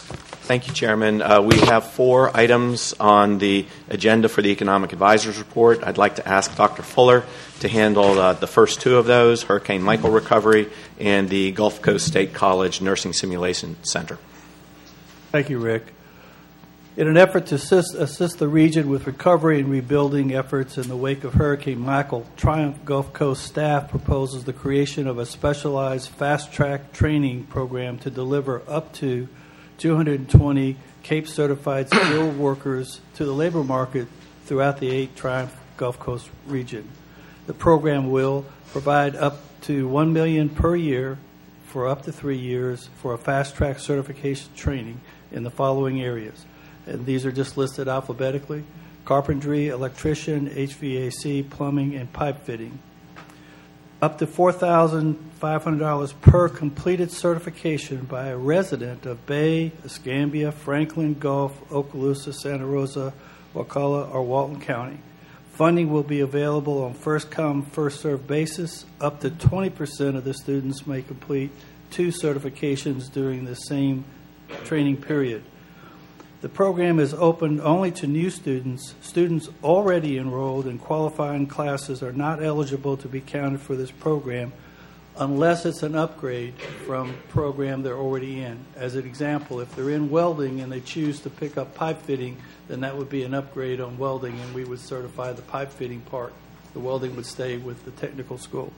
Thank you, Chairman. Uh, we have four items on the agenda for the Economic Advisors Report. I'd like to ask Doctor Fuller to handle uh, the first two of those, Hurricane Michael recovery and the Gulf Coast State College Nursing Simulation Center. Thank you, Rick. In an effort to assist, assist the region with recovery and rebuilding efforts in the wake of Hurricane Michael, Triumph Gulf Coast staff proposes the creation of a specialized fast-track training program to deliver up to two hundred twenty CAPE-certified skilled workers to the labor market throughout the eight Triumph Gulf Coast region. The program will provide up to one million dollars per year for up to three years for a fast-track certification training in the following areas. And these are just listed alphabetically: carpentry, electrician, H V A C, plumbing, and pipe fitting. Up to four thousand five hundred dollars per completed certification by a resident of Bay, Escambia, Franklin, Gulf, Okaloosa, Santa Rosa, Wakulla, or Walton County. Funding will be available on first-come, first-served basis. Up to twenty percent of the students may complete two certifications during the same training period. The program is open only to new students. Students already enrolled in qualifying classes are not eligible to be counted for this program unless it's an upgrade from program they're already in. As an example, if they're in welding and they choose to pick up pipe fitting, then that would be an upgrade on welding, and we would certify the pipe fitting part. The welding would stay with the technical school.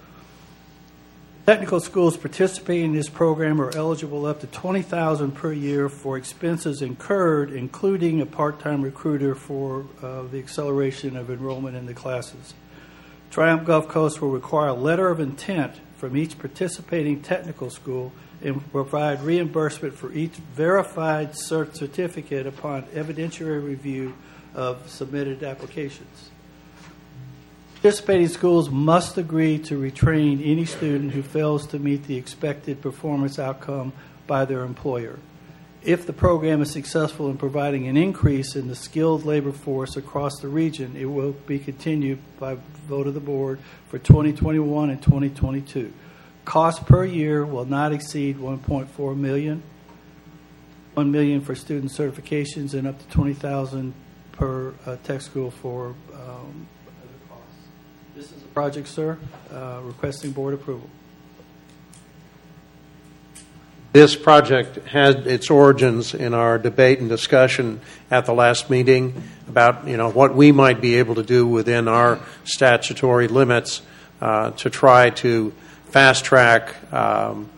Technical schools participating in this program are eligible up to twenty thousand dollars per year for expenses incurred, including a part-time recruiter for uh, the acceleration of enrollment in the classes. Triumph Gulf Coast will require a letter of intent from each participating technical school and provide reimbursement for each verified cert certificate upon evidentiary review of submitted applications. Participating schools must agree to retrain any student who fails to meet the expected performance outcome by their employer. If the program is successful in providing an increase in the skilled labor force across the region, it will be continued by vote of the board for twenty twenty-one and twenty twenty-two. Cost per year will not exceed one point four million dollars, one million dollars for student certifications, and up to twenty thousand dollars per uh, tech school for um, This is a project, sir, uh, requesting board approval. This project had its origins in our debate and discussion at the last meeting about, you know, what we might be able to do within our statutory limits uh, to try to fast-track um,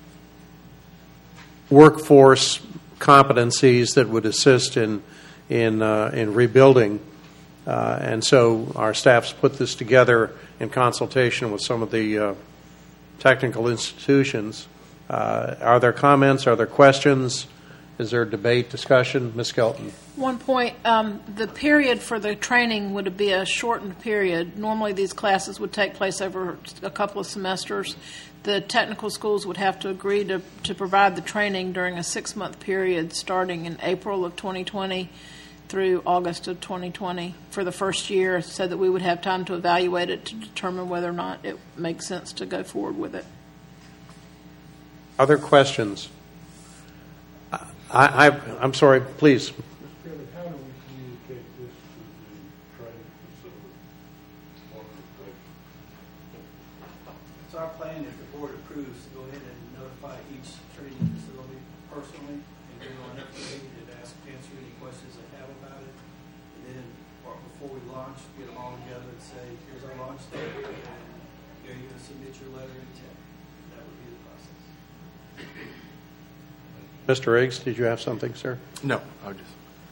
workforce competencies that would assist in in uh, in rebuilding. Uh, and so our staff's put this together in consultation with some of the uh, technical institutions. Uh, are there comments? Are there questions? Is there debate, discussion? Miz Skelton. One point, um, the period for the training would be a shortened period. Normally these classes would take place over a couple of semesters. The technical schools would have to agree to, to provide the training during a six-month period starting in April of twenty twenty through August of twenty twenty for the first year, so that we would have time to evaluate it to determine whether or not it makes sense to go forward with it. Other questions? I, I, I'm sorry, please. Mister Chairman, how do we communicate this to the training facility? It's our plan, if the board approves, to go ahead and notify each training facility personally and get on update and ask, answer any questions they have about it. And then, or before we launch, get them all together and say, here's our launch date, and here you're going to submit your letter of intent. That would be the process. Mister Riggs, did you have something, sir? No, I would just.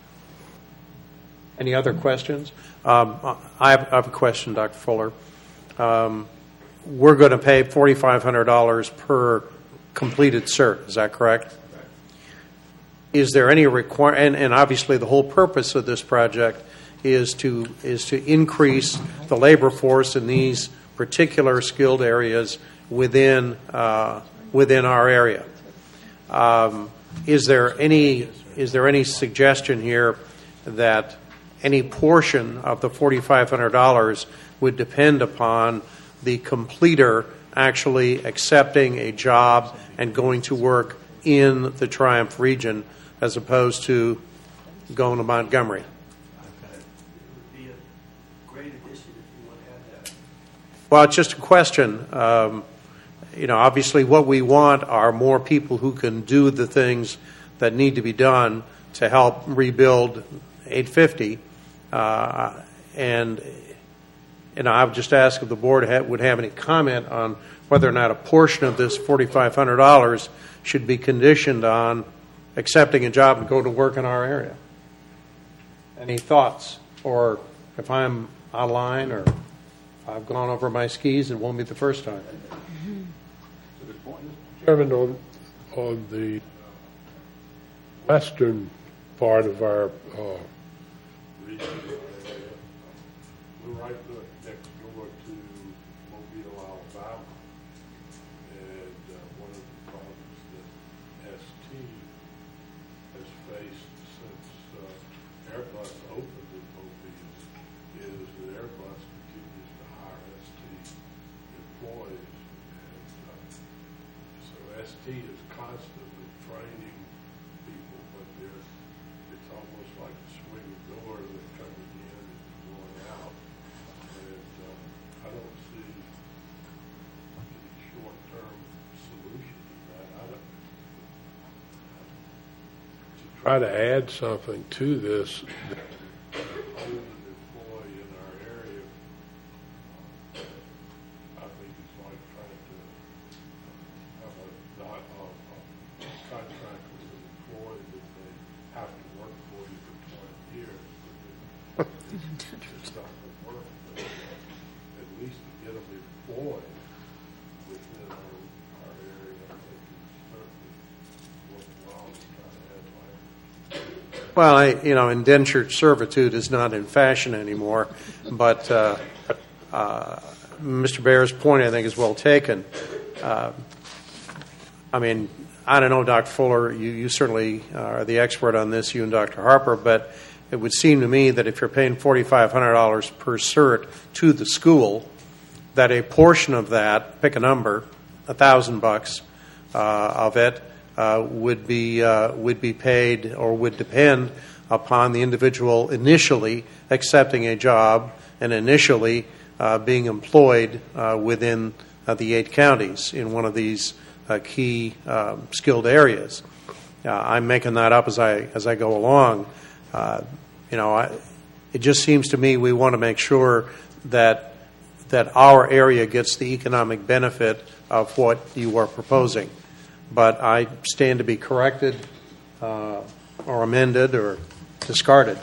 Any other questions? Um, I, have, I have a question, Doctor Fuller. Um, we're going to pay four thousand five hundred dollars per completed cert. Is that correct? Correct. Is there any require? And, and obviously, the whole purpose of this project is to is to increase the labor force in these particular skilled areas within uh, within our area. Um, is there any is there any suggestion here that any portion of the four thousand five hundred dollars would depend upon the completer actually accepting a job and going to work in the Triumph region, as opposed to going to Montgomery. Well, it's just a question. Um, you know, obviously what we want are more people who can do the things that need to be done to help rebuild eight fifty. Uh, and, you know, I would just ask if the board had, would have any comment on whether or not a portion of this forty-five hundred dollars should be conditioned on accepting a job and going to work in our area. Any thoughts? Or if I'm out of line or I've gone over my skis, it won't be the first time. Chairman, on, on the western part of our uh, region, we're right next door to Mobile, Alabama, and uh, one of the problems that S T has faced since uh, Airbus opened in Mobile is that Airbus continues to hire S T employees, and uh, so S T is constantly training people, but there's it's almost like a swing door. They're coming in and going out, and uh, I don't see any short-term solution to that. I don't, to try to add something to this, hold an employee in our area, I think it's like trying to have a, not a, a contract with an employee that they have to work for you for twenty years. It's not going to work. But at least to get them employed within our, our area, I think it's certainly worthwhile to try to add life. Well, I, you know, indentured servitude is not in fashion anymore, but uh, uh, Mister Bear's point, I think, is well taken. Uh, I mean, I don't know, Doctor Fuller, you, you certainly are the expert on this, you and Doctor Harper, but it would seem to me that if you're paying forty-five hundred dollars per cert to the school, that a portion of that, pick a number, a thousand bucks uh, of it, uh, would be uh, would be paid or would depend upon the individual initially accepting a job and initially uh, being employed uh, within uh, the eight counties in one of these uh, key uh, skilled areas. Uh, I'm making that up as I as I go along. Uh, you know, I, it just seems to me we want to make sure that that our area gets the economic benefit of what you are proposing. But I stand to be corrected uh, or amended or discarded.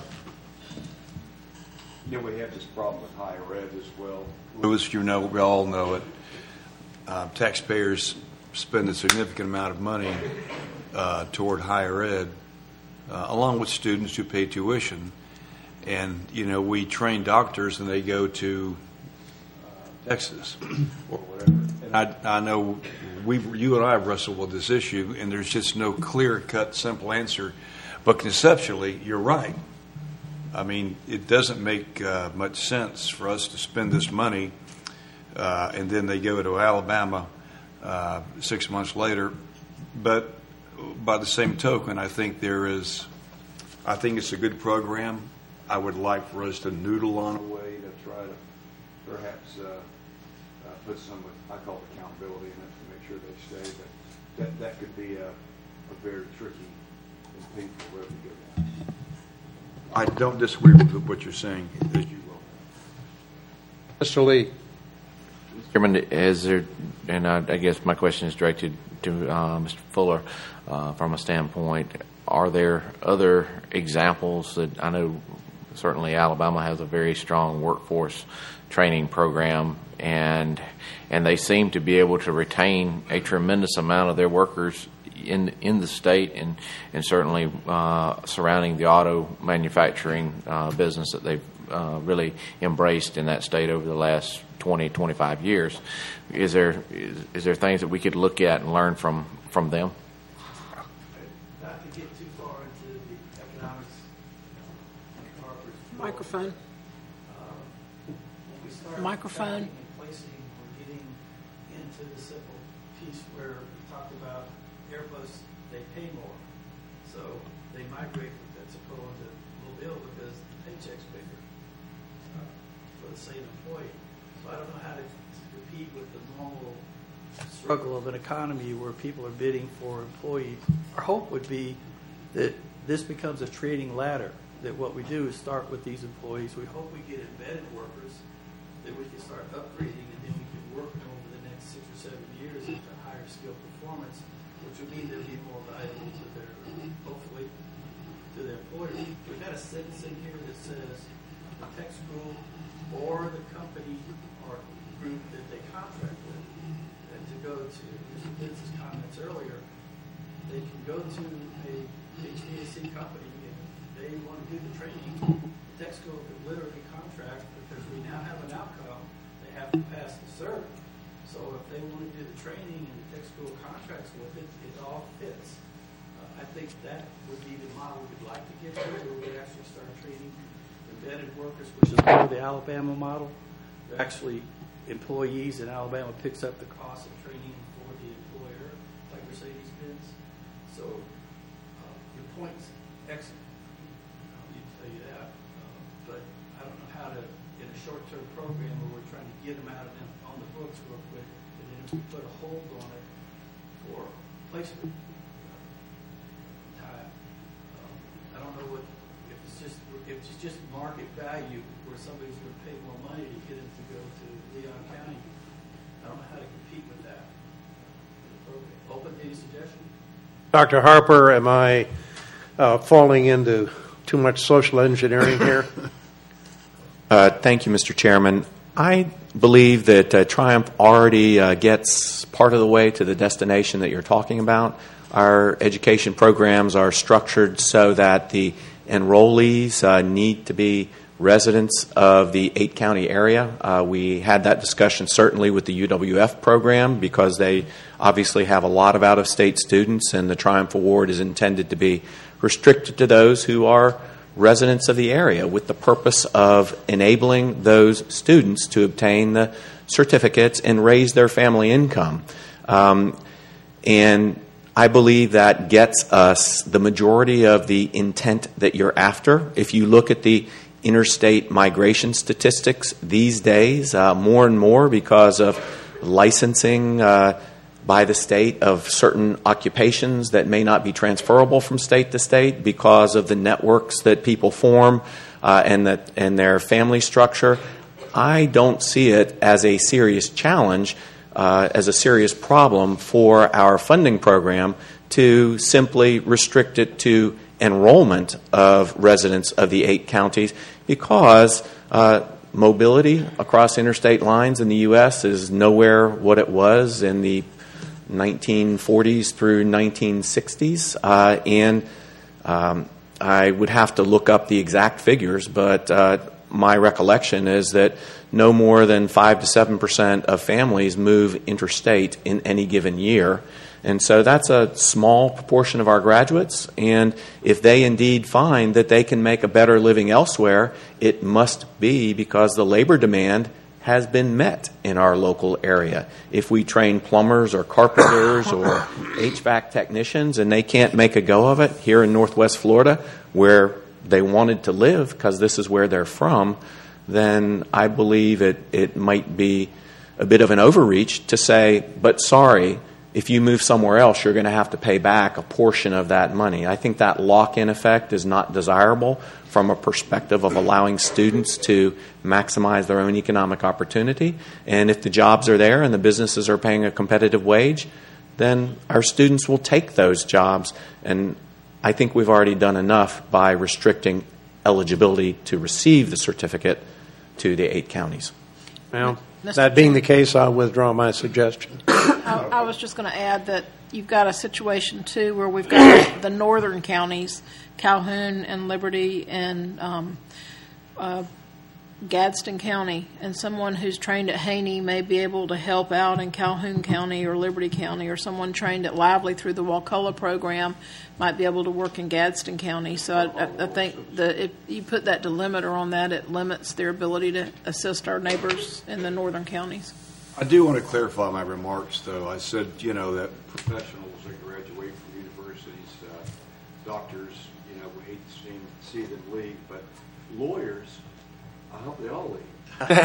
Yeah, we have this problem with higher ed as well. Louis, you know, we all know it. Uh, taxpayers spend a significant amount of money uh, toward higher ed, uh, along with students who pay tuition. And, you know, we train doctors and they go to uh, Texas or whatever. And I, I know we, you and I have wrestled with this issue, and there's just no clear-cut, simple answer. But conceptually, you're right. I mean, it doesn't make uh, much sense for us to spend this money uh, and then they go to Alabama uh, six months later. But by the same token, I think there is, I think it's a good program. I would like for us to noodle on a way to try to perhaps uh, uh, put some, I call it accountability in it to make sure they stay. But that, that could be a, a very tricky and painful road to go down. I don't disagree with what you're saying, as you will. Mister Lee. Chairman, is there, and I, I guess my question is directed to uh, Mister Fuller, uh, from a standpoint, are there other examples that I know certainly Alabama has a very strong workforce training program, and and they seem to be able to retain a tremendous amount of their workers in in the state, and and certainly uh, surrounding the auto manufacturing uh, business that they've uh, really embraced in that state over the last twenty, twenty-five years. Is there is, is there things that we could look at and learn from from them? Not to get too far into the economics. Microphone. Uh, when we start Microphone. And placing, we're getting into the simple piece where we talked about Airbus, they pay more. So they migrate from Pensacola to Mobile because the paycheck's bigger uh, for the same employee. So I don't know how to compete with the normal struggle of an economy where people are bidding for employees. Our hope would be that this becomes a trading ladder, that what we do is start with these employees. We hope we get embedded workers that we can start upgrading, and then we can work them over the next six or seven years into higher skill performance, which would mean they'll be more valuable to their, hopefully, to their employers. We've got a sentence in here that says the tech school or the company or group that they contract with, and to go to Mister Vince's comments earlier, they can go to a H V A C company and they want to do the training. The tech school could literally contract because we now have an outcome. They have to pass the cert. So if they want to do the training and the tech school contracts with it, it all fits. Uh, I think that would be the model we'd like to get to, where we actually start training embedded workers, which is more the Alabama model. They're actually employees, and Alabama picks up the cost of training for the employer, like Mercedes-Benz. So uh, your point's excellent. I don't need to tell you that. Uh, but I don't know how to, in a short-term program where we're trying to get them out of them on the books real quick, and then if we put a hold on it for placement time. Um, I don't know what, if it's just if it's just market value where somebody's going to pay more money to get them to go to Leon County. I don't know how to compete with that. Open to any suggestions? Doctor Harper, am I uh, falling into too much social engineering here? Uh, thank you, Mister Chairman. I believe that uh, Triumph already uh, gets part of the way to the destination that you're talking about. Our education programs are structured so that the enrollees uh, need to be residents of the eight-county area. Uh, we had that discussion certainly with the U W F program because they obviously have a lot of out-of-state students, and the Triumph Award is intended to be restricted to those who are residents of the area with the purpose of enabling those students to obtain the certificates and raise their family income. Um, and I believe that gets us the majority of the intent that you're after. If you look at the interstate migration statistics these days, uh, more and more because of licensing uh, by the state of certain occupations that may not be transferable from state to state because of the networks that people form uh, and that and their family structure. I don't see it as a serious challenge, uh, as a serious problem for our funding program to simply restrict it to enrollment of residents of the eight counties because uh, mobility across interstate lines in the U S is nowhere what it was in the nineteen forties through nineteen sixties. Uh, and um, I would have to look up the exact figures, but uh, my recollection is that no more than five to seven percent of families move interstate in any given year. And so that's a small proportion of our graduates, and if they indeed find that they can make a better living elsewhere, it must be because the labor demand has been met in our local area. If we train plumbers or carpenters or H V A C technicians and they can't make a go of it here in Northwest Florida where they wanted to live because this is where they're from, then I believe it, it might be a bit of an overreach to say, but sorry, if you move somewhere else, you're going to have to pay back a portion of that money. I think that lock-in effect is not desirable from a perspective of allowing students to maximize their own economic opportunity. And if the jobs are there and the businesses are paying a competitive wage, then our students will take those jobs. And I think we've already done enough by restricting eligibility to receive the certificate to the eight counties. Well, that being the case, I'll withdraw my suggestion. I, I was just going to add that you've got a situation, too, where we've got the northern counties, Calhoun and Liberty and um, uh, Gadsden County, and someone who's trained at Haney may be able to help out in Calhoun County or Liberty County, or someone trained at Lively through the Wakulla program might be able to work in Gadsden County. So I, I, I think that if you put that delimiter on that, it limits their ability to assist our neighbors in the northern counties. I do want to clarify my remarks, though. I said, you know, that professionals that graduate from universities uh, doctors, you know, we hate to see, see them leave, but lawyers, I hope they all leave.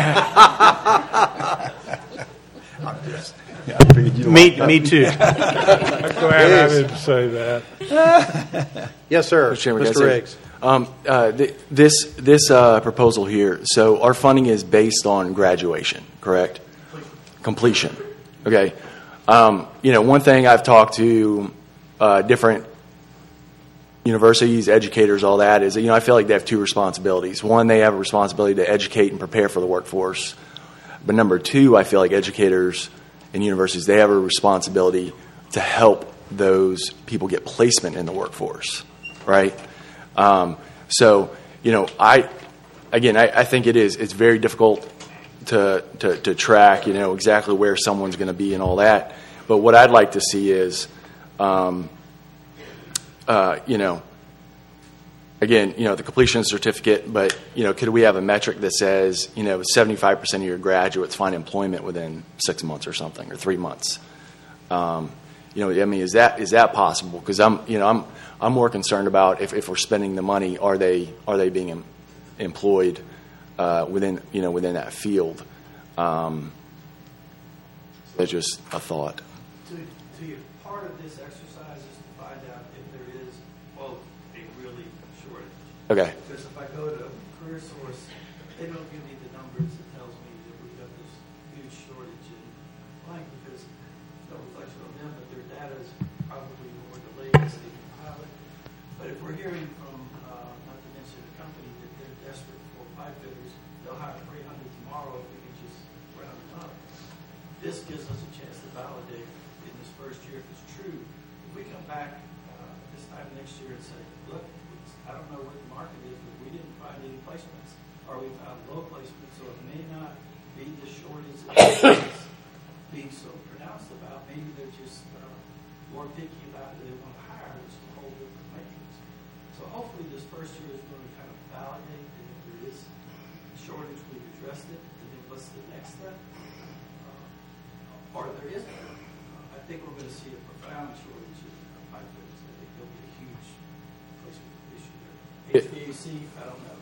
I'm just, yeah, I me, me too. I'm glad I didn't say that. Yes, sir. Mister Chairman, Mister Riggs. Um, uh, th- this this uh, proposal here, so our funding is based on graduation, correct? Completion. Okay. Um, you know, one thing I've talked to uh, different universities, educators, all that is, you know, I feel like they have two responsibilities. One, they have a responsibility to educate and prepare for the workforce. But number two, I feel like educators and universities, they have a responsibility to help those people get placement in the workforce, right? Um, so, you know, I, again, I, I think it is, it's very difficult to, to, to track, you know, exactly where someone's going to be and all that. But what I'd like to see is, um, uh, you know, again, you know, the completion certificate, but, you know, could we have a metric that says, you know, seventy-five percent of your graduates find employment within six months or something, or three months? Um, you know, I mean, is that is that possible? Because I'm, you know, I'm I'm more concerned about if, if we're spending the money, are they are they being em- employed uh, within, you know, within that field? Um, that's just a thought. To, to you, part of this exercise is to find out if there is, well, a really shortage. Okay. Because if I go to Career Source, they don't give me the numbers. It tells me that we've got this huge shortage in blank, because no reflection on them, but their data is probably more delayed than state pilot. But if we're hearing from, uh, not to mention the company, that they're desperate for pipe fitters, they'll hire three hundred tomorrow if we can just round them up. This gives us a chance to validate in this first year if it's true. If we come back uh, this time next year and say, look, I don't know what the market is, but we didn't find any placements, or we found low placements, so it may not be the shortage that is being so pronounced about. Maybe they're just uh, more picky about who they want to hire, which is a whole different matrix. So hopefully this first year is going to kind of validate that if there is a shortage, we've addressed it, and then what's the next step? Or there isn't. Uh, I think we're going to see a profound shortage of pipe fitters. I think there'll be a huge placement issue there. H V A C, I don't know.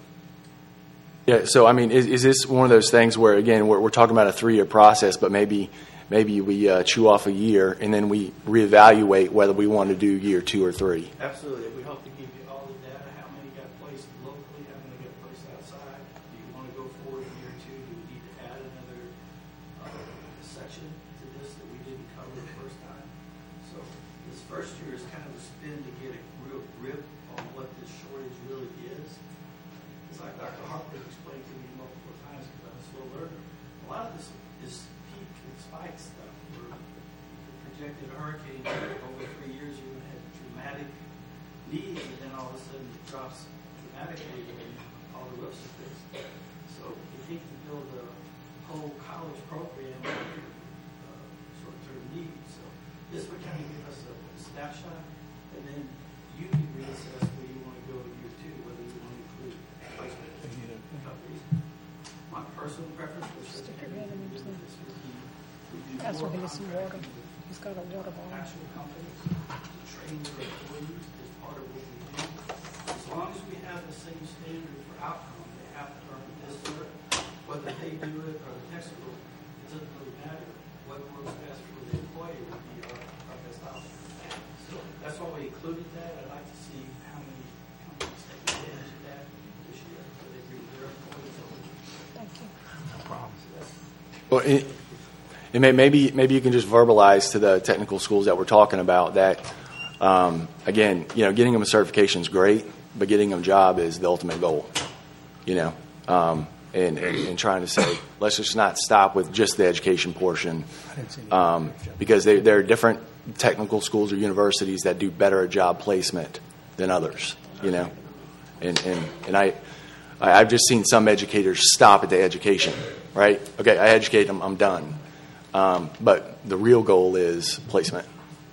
Yeah. So, I mean, is, is this one of those things where, again, we're, we're talking about a three-year process, but maybe maybe we uh, chew off a year and then we reevaluate whether we want to do year two or three? Absolutely. We hope to give you all the data, how many got placed locally, how many got placed outside. Do you want to go forward in year two? Do we need to add another uh, section to this that we didn't cover the first time? So this first year is kind of a spin to get a real grip on what this shortage really is. It's like Doctor Harper explained to me multiple times, because I'm a slow learner. A lot of this is peak and spike stuff. Where the projected hurricane over three years, you're going to have dramatic needs, and then all of a sudden it drops dramatically when all the roofs are fixed. So you hate to build a whole college program with uh, short-term needs. So this would kind of give us a snapshot, and then you can reassess where you want to go in year two, whether you want to include placement companies. My personal preference was to stick it in and do this with the That's where he gets some water. He's got a water bottle. actual companies to train their employees is part of what we do. As long as we have the same standard for outcome, they have to earn this cert. Whether they do it or the textbook, it doesn't really matter. What works best for the employee would be our, our best option. So that's why we included that. I'd like to see how many companies take advantage of that this year, so they bring their employees over. Thank you. No problem. So that's Well, it, it may, maybe maybe you can just verbalize to the technical schools that we're talking about that, um, again, you know, getting them a certification is great, but getting them a job is the ultimate goal, you know, um, and, and, and trying to say, let's just not stop with just the education portion, um, because they, there are different technical schools or universities that do better at job placement than others, you know, and, and, and I, I, I've just seen some educators stop at the education, right? Okay, I educate them, I'm done. Um, but the real goal is placement.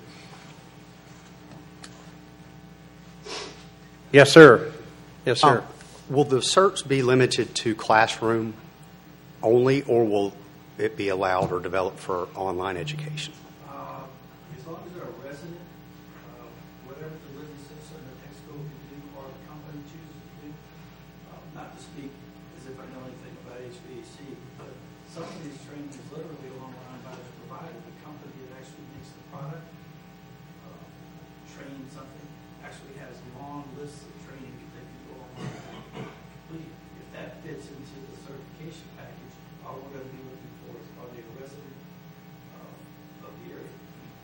Yes, sir. Yes, sir. Um, will the certs be limited to classroom only, or will it be allowed or developed for online education? Uh, as long as they're a resident, uh, whatever the living citizen or tech school can do or the company chooses to do. Um, not to speak as if I know anything about H V A C, but some of these trainings is literally online by the provider, the company that actually makes the product, uh, train something, actually has long lists of training that they can go online and complete. If that fits into the certification package, all we're going to be looking for is are they a resident uh, of the area?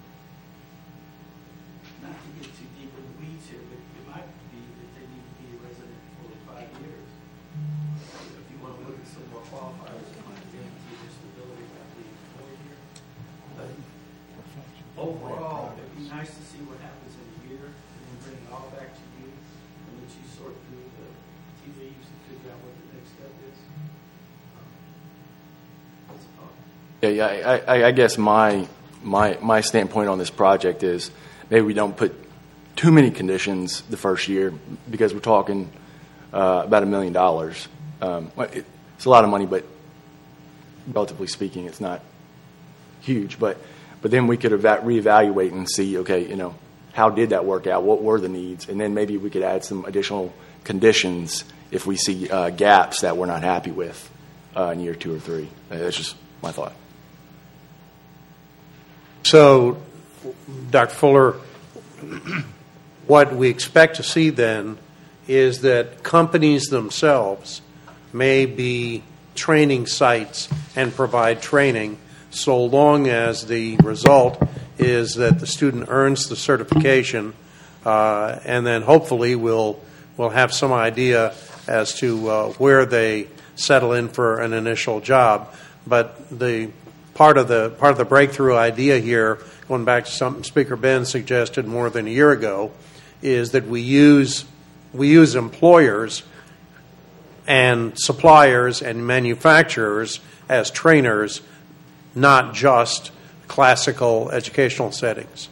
Not to get too deep in the weeds here, but it might be that they need to be a resident for only five years. If you want to look at some more qualifiers, it might guarantee their stability by being employed here. But overall, it'd be nice to see what happens in a year and then bring it all back to you and let you sort through the tea leaves and figure out what the next step is. Um, that's a thought. Yeah, yeah. I, I, I guess my my my standpoint on this project is maybe we don't put too many conditions the first year because we're talking uh, about a million dollars. Um, it, it's a lot of money, but relatively speaking, it's not huge. But but then we could eva- reevaluate and see, okay, you know, how did that work out? What were the needs? And then maybe we could add some additional conditions if we see uh, gaps that we're not happy with uh, in year two or three. That's just my thought. So, Doctor Fuller, what we expect to see then is that companies themselves may be training sites and provide training so long as the result is that the student earns the certification uh, and then hopefully we'll, we'll have some idea as to uh, where they settle in for an initial job. But the part of the part of the breakthrough idea here, going back to something Speaker Ben suggested more than a year ago, is that we use we use employers and suppliers and manufacturers as trainers, not just classical educational settings.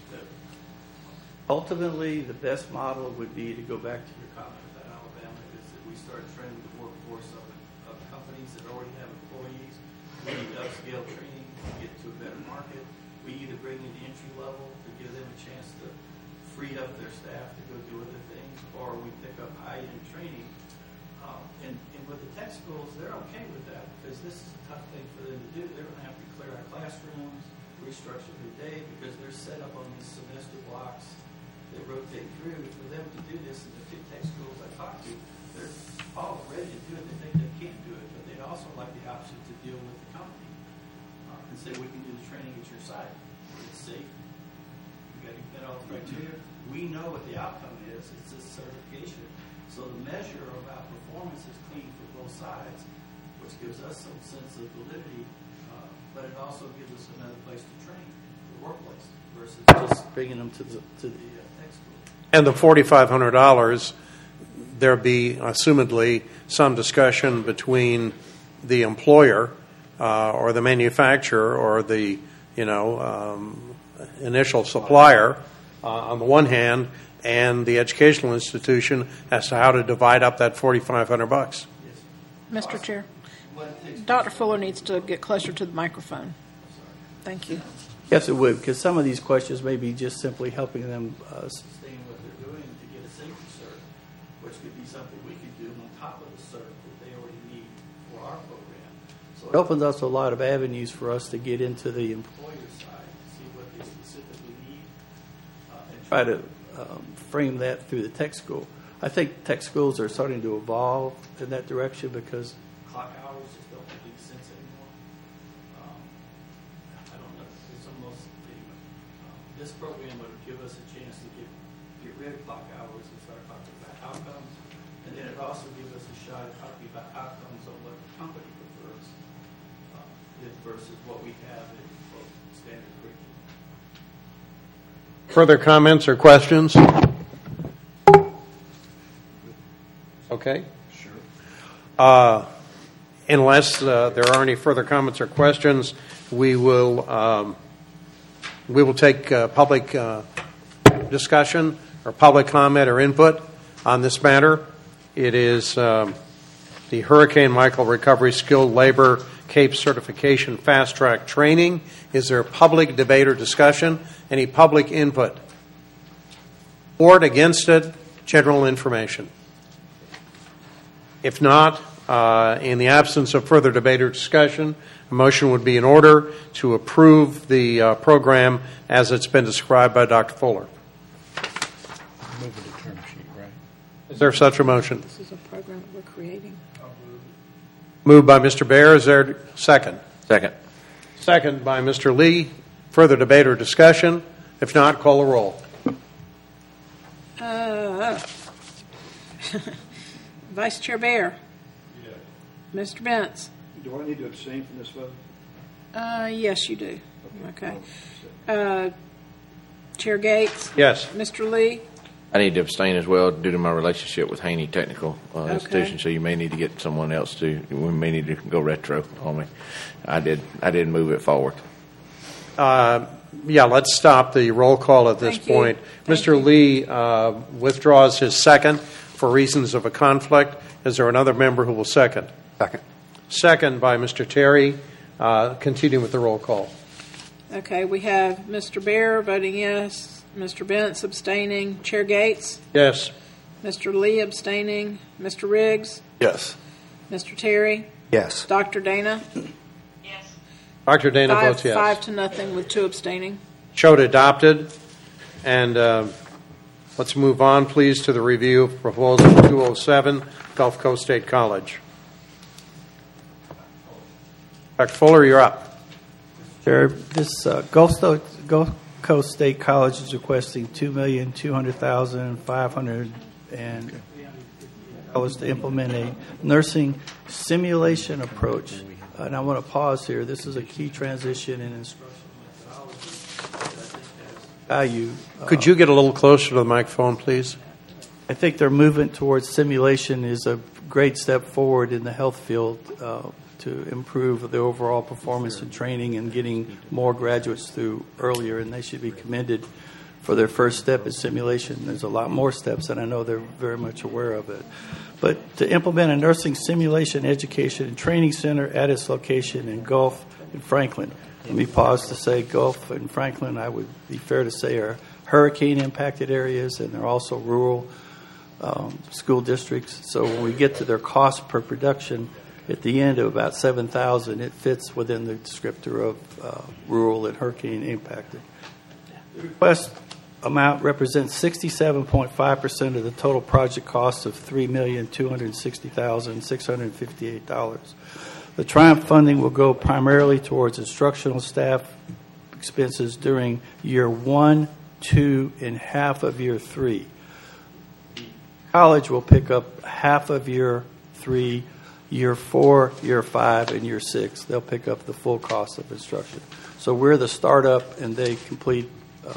Ultimately, the best model would be to go back to your comment about Alabama, is that we start training the workforce of, of companies that already have employees. We need upscale training to get to a better market. We either bring in the entry level to give them a chance to free up their staff to go do other things, or we pick up high-end training. Um, and, and with the tech schools, they're okay with that because this is a tough thing for them to do. They're going to have to clear out classrooms, restructure their day because they're set up on these semester blocks that rotate through. For them to do this in the two tech schools I talked to, they're all ready to do it. They think they can't do it, but they'd also like the option to deal with the company uh, and say, we can do the training at your site. It's safe. You got to get all the criteria. We know what the outcome is. It's a certification. So the measure of our performance is clean for both sides, which gives us some sense of validity, uh, but it also gives us another place to train, the workplace, versus just bringing them to the to the uh, tech school. And the forty-five hundred dollars, there'll be assumedly some discussion between the employer uh, or the manufacturer or the you know um, initial supplier uh, on the one hand, and the educational institution as to how to divide up that forty-five hundred bucks. Mister Chair, Doctor Fuller needs to get closer to the microphone. Thank you. Yes, it would, because some of these questions may be just simply helping them uh, Sustain what they're doing to get a safety cert, which could be something we could do on top of the cert that they already need for our program. So it opens up a lot of avenues for us to get into the employer side, to see what they specifically need. Uh, and try to um, frame that through the tech school. I think tech schools are starting to evolve in that direction because clock hours just don't make any sense anymore. Um, I don't know. It's almost the, um, this program would give us a chance to get get rid of clock hours and start talking about outcomes, and then it also gives us a shot at talking about outcomes on what the company prefers uh, versus what we have in both standard curriculum. Further comments or questions? Okay. Sure. Uh, unless uh, there are any further comments or questions, we will um, we will take uh, public uh, discussion or public comment or input on this matter. It is um, the Hurricane Michael Recovery Skilled Labor CAPE Certification Fast Track Training. Is there public debate or discussion? Any public input? For it, against it, general information? If not, uh, in the absence of further debate or discussion, a motion would be in order to approve the uh, program as it's been described by Doctor Fuller. Is there such a motion? This is a program that we're creating. Moved by Mister Bear. Is there a second? Second. Second by Mister Lee. Further debate or discussion? If not, call the roll. Uh, Vice Chair Bear. Yes. Mister Bentz. Do I need to abstain from this vote? Uh, yes, you do. Okay. Uh, Chair Gates. Yes. Mister Lee. I need to abstain as well due to my relationship with Haney Technical uh, Okay. Institution. So you may need to get someone else to. We may need to go retro on me. I did. I did move it forward. Uh, yeah, let's stop the roll call at this Thank you. point. Thank Mister you. Lee uh, withdraws his second for reasons of a conflict. Is there another member who will second? Second. Second by Mister Terry. Uh, continue with the roll call. Okay, we have Mister Bear voting yes, Mister Bentz abstaining, Chair Gates, Yes. Mister Lee abstaining, Mister Riggs, Yes. Mister Terry, Yes. Doctor Dana. Doctor Dana Five, votes yes. five to nothing with two abstaining. Showed adopted. And uh, let's move on, please, to the review of Proposal two oh seven, Gulf Coast State College. Doctor Fuller, you're up. Chair, this uh, Gulf, Sto- Gulf Coast State College is requesting two million two hundred thousand five hundred dollars to implement a nursing simulation approach. Uh, and I want to pause here. This is a key transition in instructional methodology that I think has value. Uh, Could you get a little closer to the microphone, please? I think their movement towards simulation is a great step forward in the health field uh, to improve the overall performance and training and getting more graduates through earlier, and they should be commended for their first step in simulation. There's a lot more steps, and I know they're very much aware of it. But to implement a nursing simulation education and training center at its location in Gulf and Franklin. Let me pause to say Gulf and Franklin, I would be fair to say, are hurricane-impacted areas, and they're also rural um, school districts. So when we get to their cost per production, at the end of about seven thousand dollars, it fits within the descriptor of uh, rural and hurricane-impacted. The request amount represents sixty-seven point five percent of the total project cost of three million two hundred sixty thousand six hundred fifty-eight dollars. The Triumph funding will go primarily towards instructional staff expenses during year one, two, and half of year three. College will pick up half of year three, year four, year five, and year six. They'll pick up the full cost of instruction. So we're the startup, and they complete uh,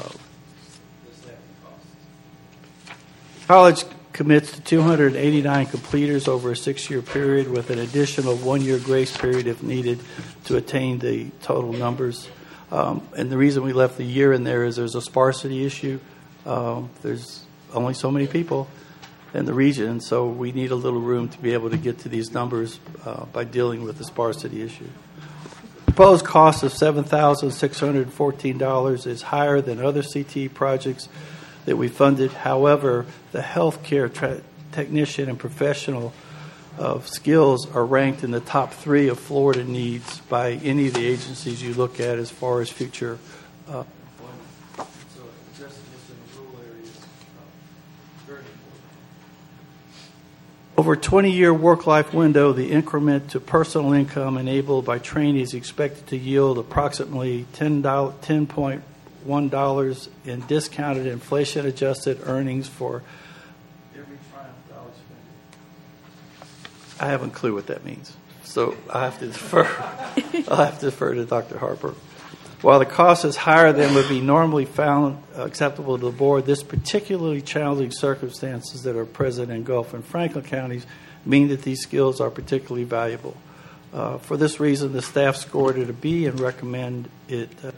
college commits to two hundred eighty-nine completers over a six-year period with an additional one-year grace period if needed to attain the total numbers. Um, and the reason we left the year in there is there's a sparsity issue. Um, there's only so many people in the region, so we need a little room to be able to get to these numbers uh, by dealing with the sparsity issue. Proposed cost of seven thousand six hundred fourteen dollars is higher than other C T E projects that we funded. However, the healthcare tra- technician and professional of skills are ranked in the top three of Florida needs by any of the agencies you look at as far as future uh, employment. So addressing this in the rural areas is uh, very important. Over a twenty-year work-life window, the increment to personal income enabled by training is expected to yield approximately ten point one dollars in discounted inflation-adjusted earnings for every Triumph dollar spent. I haven't a clue what that means, so I have to defer. I'll have to defer to Doctor Harper. While the cost is higher than would be normally found acceptable to the board, this particularly challenging circumstances that are present in Gulf and Franklin counties mean that these skills are particularly valuable. Uh, for this reason, the staff scored it a B and recommend it. Uh,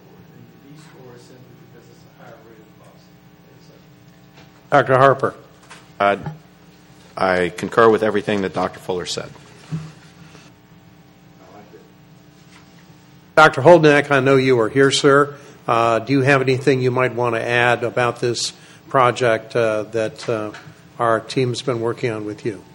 Doctor Harper. Uh, I concur with everything that Doctor Fuller said. Doctor Holdenack, I know you are here, sir. Uh, do you have anything you might want to add about this project uh, that uh, our team's been working on with you.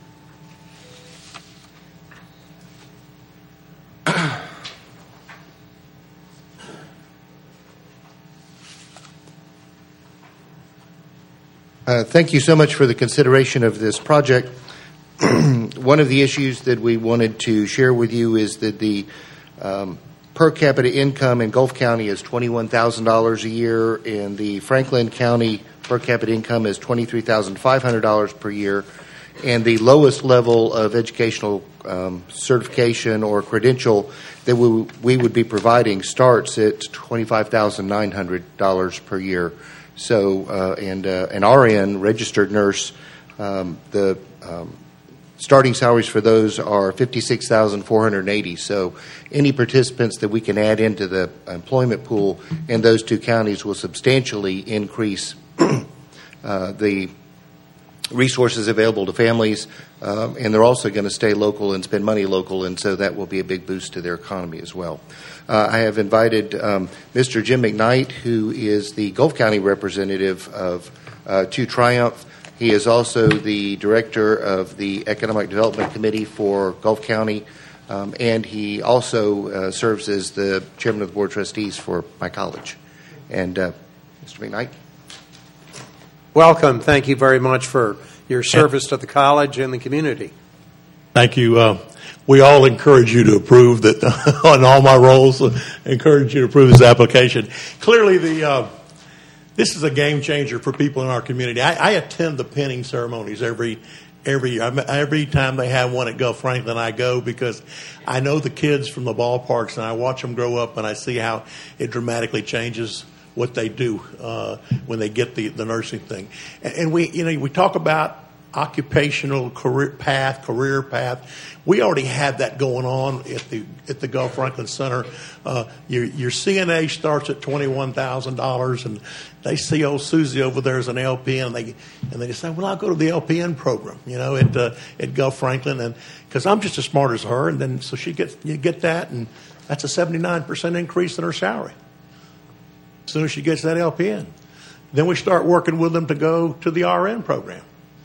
Uh, thank you so much for the consideration of this project. One of the issues that we wanted to share with you is that the um, per capita income in Gulf County is twenty-one thousand dollars a year, and the Franklin County per capita income is twenty-three thousand five hundred dollars per year, and the lowest level of educational um, certification or credential that we, we would be providing starts at twenty-five thousand nine hundred dollars per year. So, uh, and uh, an R N, registered nurse, um, the um, starting salaries for those are fifty-six thousand four hundred eighty dollars. So, any participants that we can add into the employment pool in those two counties will substantially increase uh, the resources available to families, um, and they're also going to stay local and spend money local, and so that will be a big boost to their economy as well. Uh, I have invited um, Mister Jim McKnight, who is the Gulf County representative of uh, to Triumph. He is also the director of the Economic Development Committee for Gulf County, um, and he also uh, serves as the chairman of the board of trustees for my college. And uh, Mister McKnight. Welcome. Thank you very much for your service to the college and the community. Thank you. Uh, we all encourage you to approve that on all my roles. Uh, encourage you to approve this application. Clearly, the uh, this is a game changer for people in our community. I, I attend the pinning ceremonies every every year. Every time they have one at Gulf Franklin, I go because I know the kids from the ballparks and I watch them grow up and I see how it dramatically changes what they do uh, when they get the, the nursing thing. And, and we, you know, we talk about occupational career path, career path. We already have that going on at the at the Gulf Franklin Center. Uh, your your C N A starts at twenty one thousand dollars, and they see old Susie over there as an L P N, and they and they decide, well, I'll go to the L P N program, you know, at uh, at Gulf Franklin, and because I'm just as smart as her, and then so she gets you get that, and that's a seventy nine percent increase in her salary as soon as she gets that L P N. Then we start working with them to go to the R N program.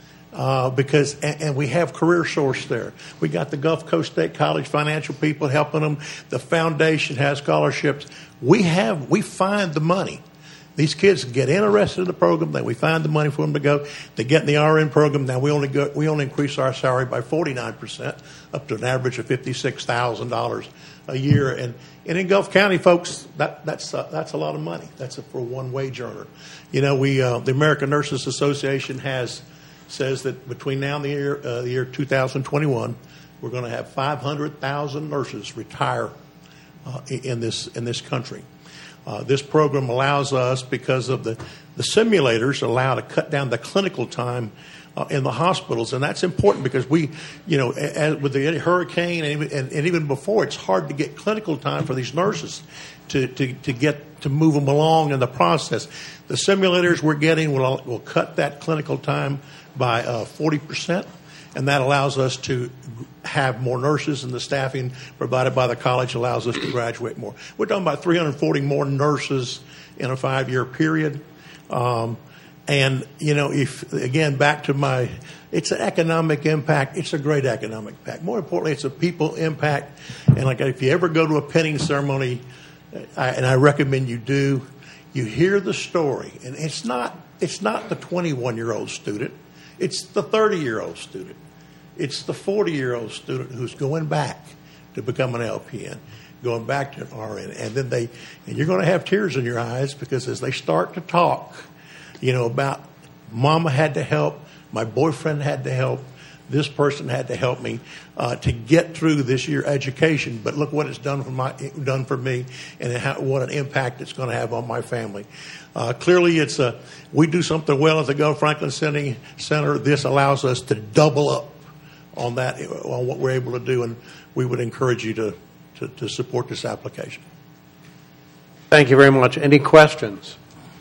Uh, because and, and we have Career Source there. We got the Gulf Coast State College financial people helping them. The foundation has scholarships. We have we find the money. These kids get interested in the program. Then we find the money for them to go. They get in the R N program. Now we only go, we only increase our salary by forty-nine percent, up to an average of fifty-six thousand dollars a year. And and in Gulf County, folks, that that's uh, that's a lot of money. That's a, for one wage earner. You know, we uh, the American Nurses Association has. Says that between now and the year, uh, the year two thousand twenty-one, we're going to have five hundred thousand nurses retire uh, in this in this country. Uh, this program allows us, because of the, the simulators, allow to cut down the clinical time uh, in the hospitals, and that's important because we, you know, as, with the hurricane and even, and, and even before, it's hard to get clinical time for these nurses to, to, to get to move them along in the process. The simulators we're getting will will cut that clinical time by uh, forty percent, and that allows us to have more nurses, and the staffing provided by the college allows us to graduate more. We're talking about three hundred forty more nurses in a five-year period. Um, and, you know, if, again, back to my, it's an economic impact. It's a great economic impact. More importantly, it's a people impact. And, like, if you ever go to a pinning ceremony, I, and I recommend you do, you hear the story. And it's not, it's not the twenty-one-year-old student. It's the thirty-year-old student. It's the forty-year-old student who's going back to become an L P N, going back to an R N. And then they, and you're going to have tears in your eyes because as they start to talk, you know, about mama had to help, my boyfriend had to help, this person had to help me uh, to get through this year education. But look what it's done for my done for me, and how, what an impact it's going to have on my family. Uh, clearly, it's a we do something well at the Gulf Franklin Center. This allows us to double up on that, on what we're able to do, and we would encourage you to to, to support this application. Thank you very much. Any questions?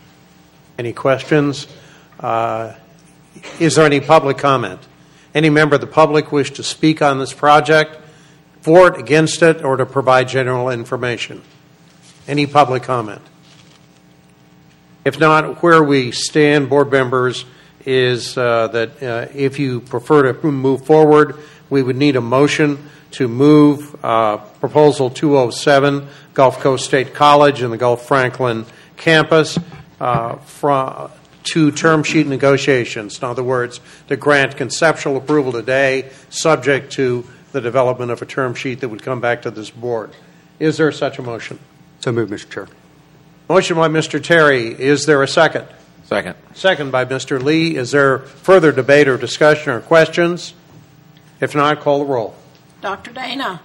Any questions? Uh, is there any public comment? Any member of the public wish to speak on this project, for it, against it, or to provide general information? Any public comment? If not, where we stand, board members, is uh, that uh, if you prefer to move forward, we would need a motion to move uh, Proposal two oh seven, Gulf Coast State College and the Gulf Franklin campus, uh, from, to term sheet negotiations. In other words, to grant conceptual approval today, subject to the development of a term sheet that would come back to this board. Is there such a motion? So moved, Mister Chair. Motion by Mister Terry. Is there a second? Second. Second by Mister Lee. Is there further debate or discussion or questions? If not, call the roll. Doctor Dana?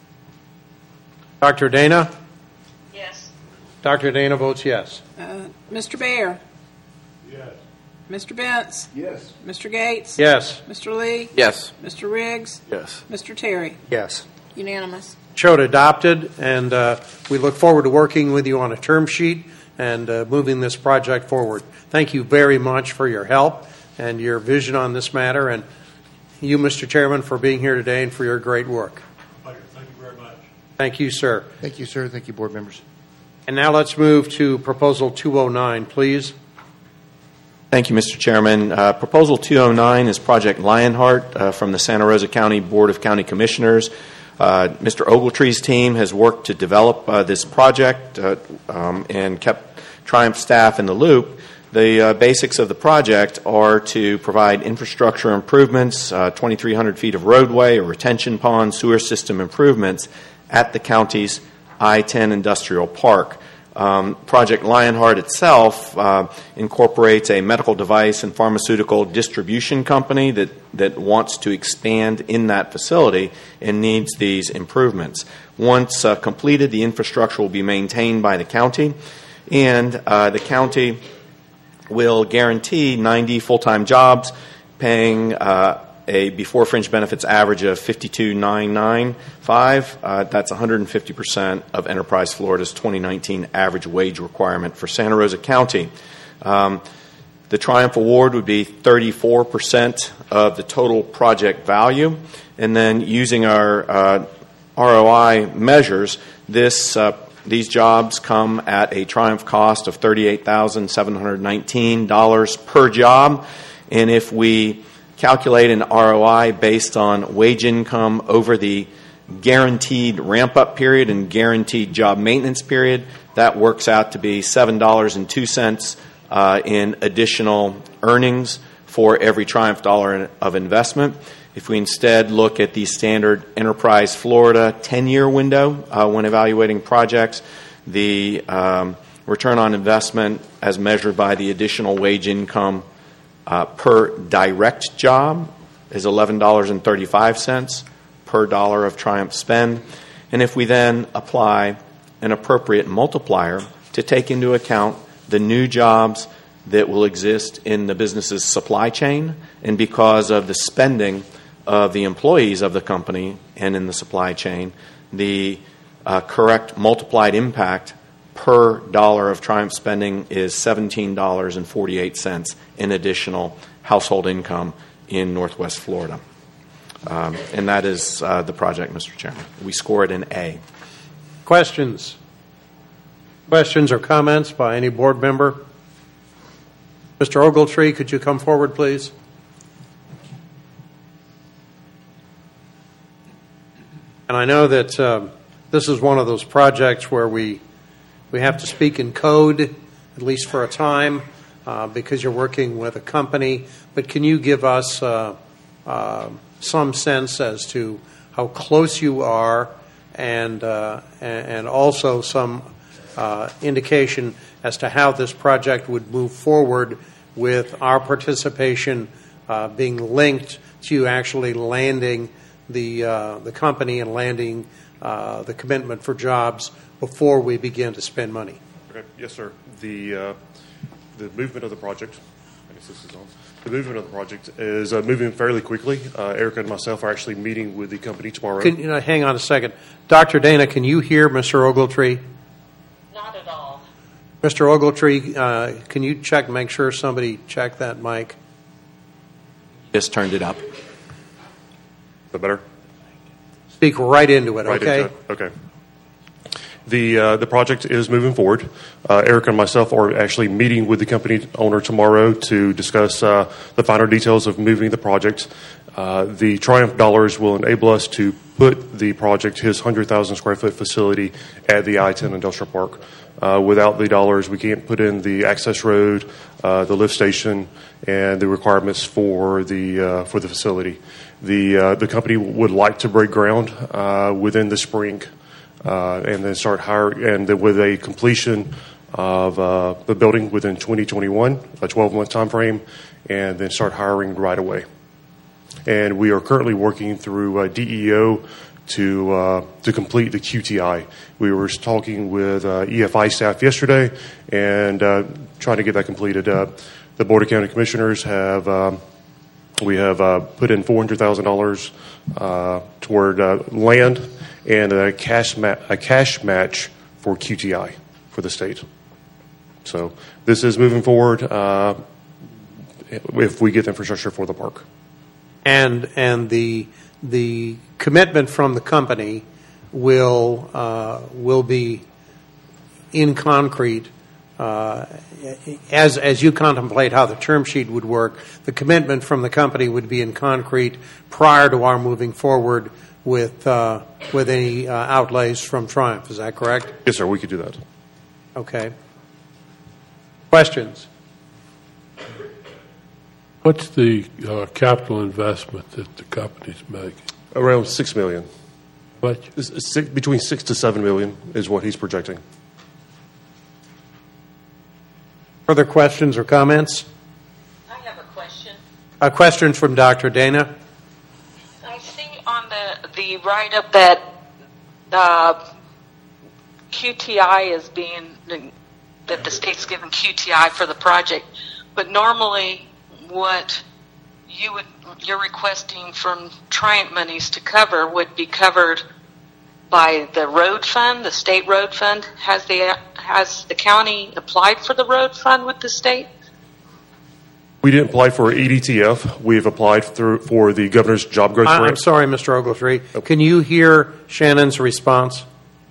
Doctor Dana? Yes. Doctor Dana votes yes. Uh, Mister Baer? Yes. Mister Bentz? Yes. Mister Gates? Yes. Mister Lee? Yes. Mister Riggs? Yes. Mister Terry? Yes. Unanimous. Showed adopted, and uh, we look forward to working with you on a term sheet and uh, moving this project forward. Thank you very much for your help and your vision on this matter, and you, Mister Chairman, for being here today and for your great work. Thank you very much. Thank you, sir. Thank you, sir. Thank you, board members. And now let's move to Proposal two oh nine, please. Thank you, Mister Chairman. Uh, Proposal two oh nine is Project Lionheart uh, from the Santa Rosa County Board of County Commissioners. Uh, Mister Ogletree's team has worked to develop uh, this project uh, um, and kept Triumph staff in the loop. The uh, basics of the project are to provide infrastructure improvements, uh, twenty-three hundred feet of roadway, a retention pond, sewer system improvements at the county's I ten Industrial Park. Um, Project Lionheart itself uh, incorporates a medical device and pharmaceutical distribution company that, that wants to expand in that facility and needs these improvements. Once uh, completed, the infrastructure will be maintained by the county, and uh, the county will guarantee ninety full-time jobs, paying uh, a before fringe benefits average of fifty-two thousand nine hundred ninety-five dollars. Uh, that's one hundred fifty percent of Enterprise Florida's twenty nineteen average wage requirement for Santa Rosa County. Um, the Triumph Award would be thirty-four percent of the total project value. And then using our uh, R O I measures, this uh, these jobs come at a Triumph cost of thirty-eight thousand seven hundred nineteen dollars per job. And if we calculate an R O I based on wage income over the guaranteed ramp-up period and guaranteed job maintenance period, that works out to be seven dollars and two cents uh, in additional earnings for every Triumph dollar of investment. If we instead look at the standard Enterprise Florida ten-year window uh, when evaluating projects, the um, return on investment as measured by the additional wage income Uh, per direct job is eleven dollars and thirty-five cents per dollar of Triumph spend. And if we then apply an appropriate multiplier to take into account the new jobs that will exist in the business's supply chain, and because of the spending of the employees of the company and in the supply chain, the uh, correct multiplied impact per dollar of Triumph spending is seventeen dollars and forty-eight cents in additional household income in Northwest Florida. Um, and that is uh, the project, Mister Chairman. We score it an A. Questions? Questions or comments by any board member? Mister Ogletree, could you come forward, please? And I know that uh, this is one of those projects where we We have to speak in code, at least for a time, uh, because you're working with a company. But can you give us uh, uh, some sense as to how close you are, and uh, and also some uh, indication as to how this project would move forward with our participation uh, being linked to actually landing the uh, the company and landing uh, the commitment for jobs before we begin to spend money? Okay. Yes, sir. The uh, the movement of the project, I guess this is on. The movement of the project is uh, moving fairly quickly. Uh, Erica and myself are actually meeting with the company tomorrow. Can, you know, hang on a second. Doctor Dana, can you hear Mister Ogletree? Not at all. Mister Ogletree, uh, can you check, make sure somebody check that mic? Just turned it up. Is that better? Speak right into it, right okay? Into it. Okay. the uh, the project is moving forward. Uh, Eric and myself are actually meeting with the company owner tomorrow to discuss uh, the finer details of moving the project. Uh, the Triumph dollars will enable us to put the project, his one hundred thousand square foot facility, at the I ten Industrial Park. Uh, without the dollars, we can't put in the access road, uh, the lift station, and the requirements for the uh, for the facility. The uh, the company would like to break ground uh, within the spring, uh, and then start hiring, and then with a completion of uh, the building within twenty twenty-one, a twelve month time frame, and then start hiring right away. And we are currently working through uh, D E O to uh, to complete the Q T I. We were talking with uh, E F I staff yesterday and uh, trying to get that completed. Uh, the Board of County Commissioners have um, we have uh, put in four hundred thousand dollars uh, toward uh, land and a cash ma- a cash match for Q T I for the state. So this is moving forward uh, if we get the infrastructure for the park. And and the the commitment from the company will uh, will be in concrete uh, as as you contemplate how the term sheet would work. The commitment from the company would be in concrete prior to our moving forward with uh, with any uh, outlays from Triumph. Is that correct? Yes, sir. We could do that. Okay. Questions? What's the uh, capital investment that the company's making? Around six million. What? Six, between six to seven million is what he's projecting. Further questions or comments? I have a question. A question from Doctor Dana. I see on the the write up that uh, Q T I is being that the state's giving Q T I for the project, but normally what you would you're requesting from Triumph monies to cover would be covered by the road fund, the state road fund. Has the has the county applied for the road fund with the state? We didn't apply for E D T F. We have applied through for the governor's job growth grant. I'm sorry, Mister Ogletree. Can you hear Shannon's response?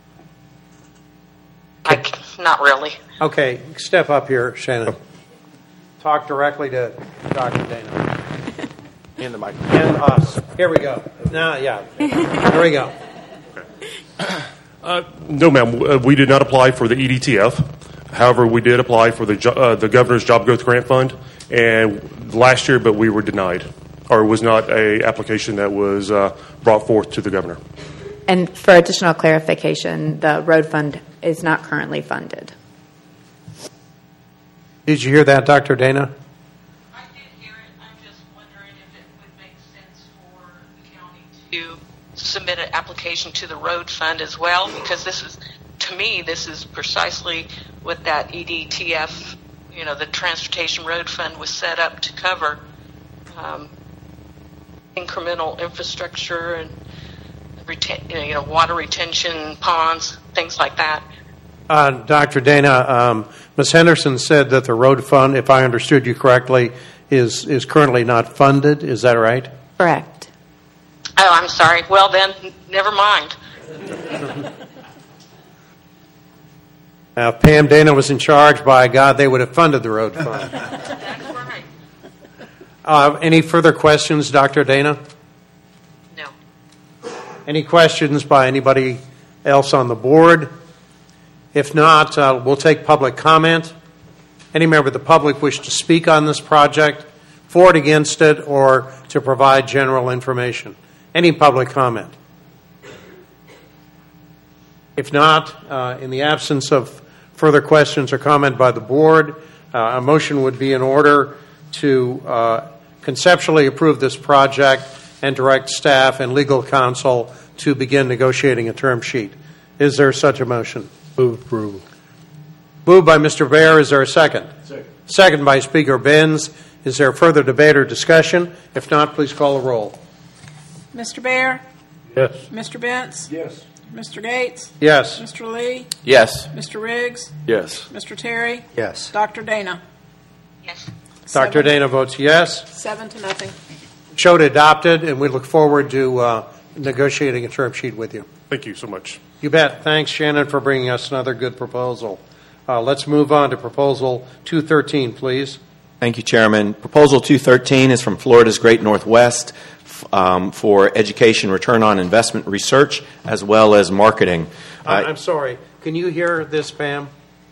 I, not really. Okay, step up here, Shannon. Talk directly to Doctor Dana. In the mic. And us. Here we go. Now, yeah. Here we go. Uh, no, ma'am. Uh, we did not apply for the E D T F. However, we did apply for the jo- uh, the governor's job growth grant fund, and last year, but we were denied, or was not a application that was uh, brought forth to the governor. And for additional clarification, the road fund is not currently funded. Did you hear that, Doctor Dana? I did hear it. I'm just wondering if it would make sense for the county to submit an application to the road fund as well, because this is, to me, this is precisely what that E D T F, you know, the Transportation Road Fund was set up to cover. Um, incremental infrastructure and reten- you know, water retention, ponds, things like that. Uh, Doctor Dana, um, Miz Henderson said that the road fund, if I understood you correctly, is is currently not funded. Is that right? Correct. Oh, I'm sorry. Well, then, never mind. Now, if Pam Dana was in charge, by God, they would have funded the road fund. That's right. Uh, any further questions, Doctor Dana? No. Any questions by anybody else on the board? If not, uh, we'll take public comment. Any member of the public wish to speak on this project, for it, against it, or to provide general information? Any public comment? If not, uh, in the absence of further questions or comment by the board, uh, a motion would be in order to uh, conceptually approve this project and direct staff and legal counsel to begin negotiating a term sheet. Is there such a motion? Move approval. Moved by Mister Baer. Is there a second? Second. Second by Speaker Benz. Is there further debate or discussion? If not, please call the roll. Mister Baer? Yes. Mister Bentz? Yes. Mister Gates? Yes. Mister Lee? Yes. Mister Riggs? Yes. Mister Terry? Yes. Doctor Dana? Yes. Doctor Seven. Dana votes yes. Seven to nothing. Showed adopted, and we look forward to uh, negotiating a term sheet with you. Thank you so much. You bet. Thanks, Shannon, for bringing us another good proposal. Uh, let's move on to Proposal two thirteen, please. Thank you, Chairman. Proposal two thirteen is from Florida's Great Northwest um, for education return on investment research as well as marketing. Uh, I'm sorry. Can you hear this, Pam?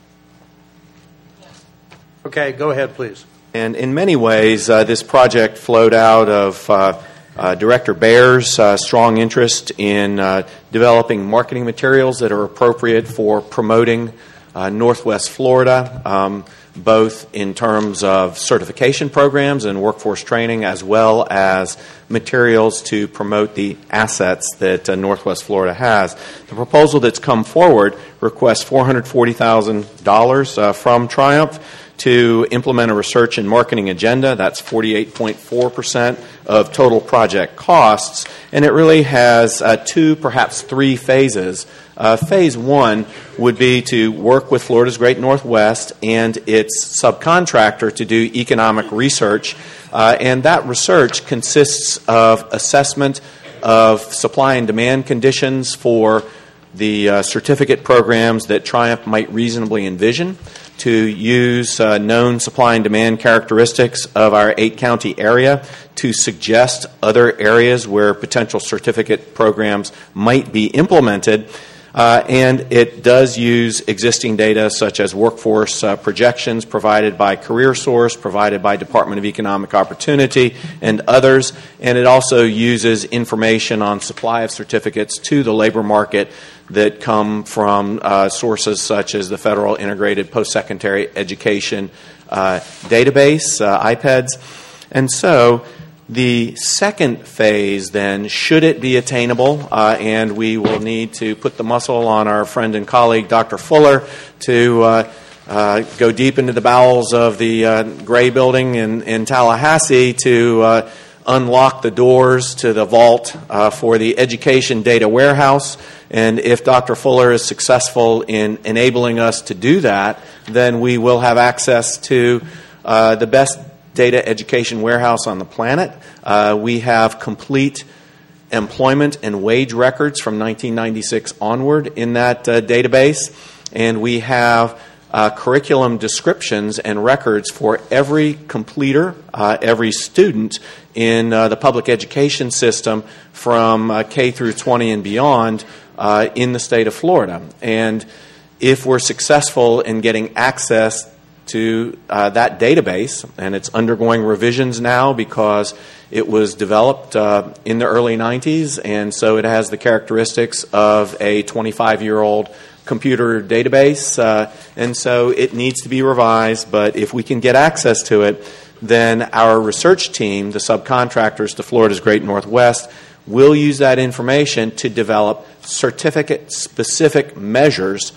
Okay, go ahead, please. And in many ways, uh, this project flowed out of uh, uh, Director Baer's uh, strong interest in uh, developing marketing materials that are appropriate for promoting uh, Northwest Florida, um, both in terms of certification programs and workforce training, as well as materials to promote the assets that uh, Northwest Florida has. The proposal that's come forward requests four hundred forty thousand dollars uh, from Triumph to implement a research and marketing agenda. That's forty-eight point four percent of total project costs, and it really has uh, two, perhaps three phases. Uh, phase one would be to work with Florida's Great Northwest and its subcontractor to do economic research, uh, and that research consists of assessment of supply and demand conditions for the uh, certificate programs that Triumph might reasonably envision, to use uh, known supply and demand characteristics of our eight-county area to suggest other areas where potential certificate programs might be implemented. Uh, and it does use existing data such as workforce uh, projections provided by CareerSource, provided by Department of Economic Opportunity, and others. And it also uses information on supply of certificates to the labor market that come from uh, sources such as the Federal Integrated Post-Secondary Education uh, Database, uh, I P E D S. And so the second phase, then, should it be attainable, uh, and we will need to put the muscle on our friend and colleague, Doctor Fuller, to uh, uh, go deep into the bowels of the uh, Gray Building in, in Tallahassee to uh, unlock the doors to the vault uh, for the Education Data Warehouse. And if Doctor Fuller is successful in enabling us to do that, then we will have access to uh, the best data education warehouse on the planet. Uh, we have complete employment and wage records from nineteen ninety-six onward in that uh, database, and we have uh, curriculum descriptions and records for every completer, uh, every student in uh, the public education system from uh, K through twenty and beyond uh, in the state of Florida. And if we're successful in getting access to uh, that database, and it's undergoing revisions now because it was developed uh, in the early nineties, and so it has the characteristics of a twenty-five-year-old computer database, uh, and so it needs to be revised. But if we can get access to it, then our research team, the subcontractors to Florida's Great Northwest, will use that information to develop certificate-specific measures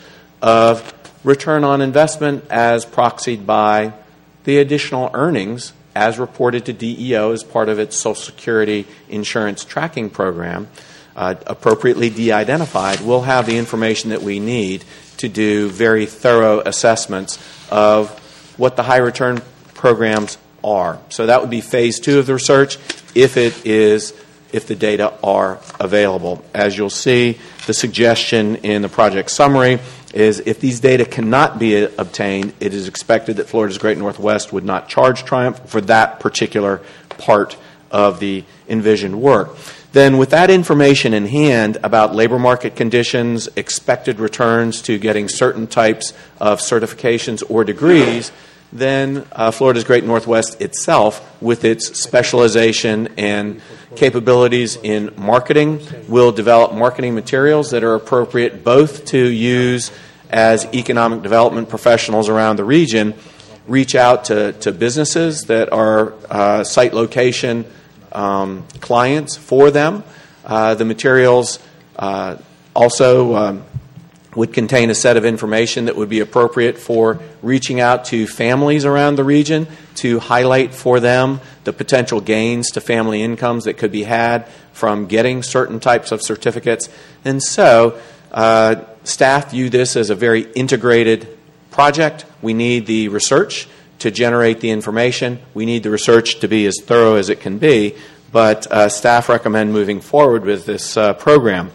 of return on investment as proxied by the additional earnings as reported to D E O as part of its Social Security insurance tracking program, uh, appropriately de-identified. We'll have the information that we need to do very thorough assessments of what the high return programs are. So that would be phase two of the research if it is if the data are available. As you'll see, the suggestion in the project summary is if these data cannot be obtained, it is expected that Florida's Great Northwest would not charge Triumph for that particular part of the envisioned work. Then with that information in hand about labor market conditions, expected returns to getting certain types of certifications or degrees, then uh, Florida's Great Northwest itself, with its specialization and capabilities in marketing, will develop marketing materials that are appropriate both to use as economic development professionals around the region, reach out to, to businesses that are uh, site location um, clients for them. Uh, the materials uh, also um, would contain a set of information that would be appropriate for reaching out to families around the region to highlight for them the potential gains to family incomes that could be had from getting certain types of certificates. And so uh, staff view this as a very integrated project. We need the research to generate the information. We need the research to be as thorough as it can be, but uh, staff recommend moving forward with this uh, program.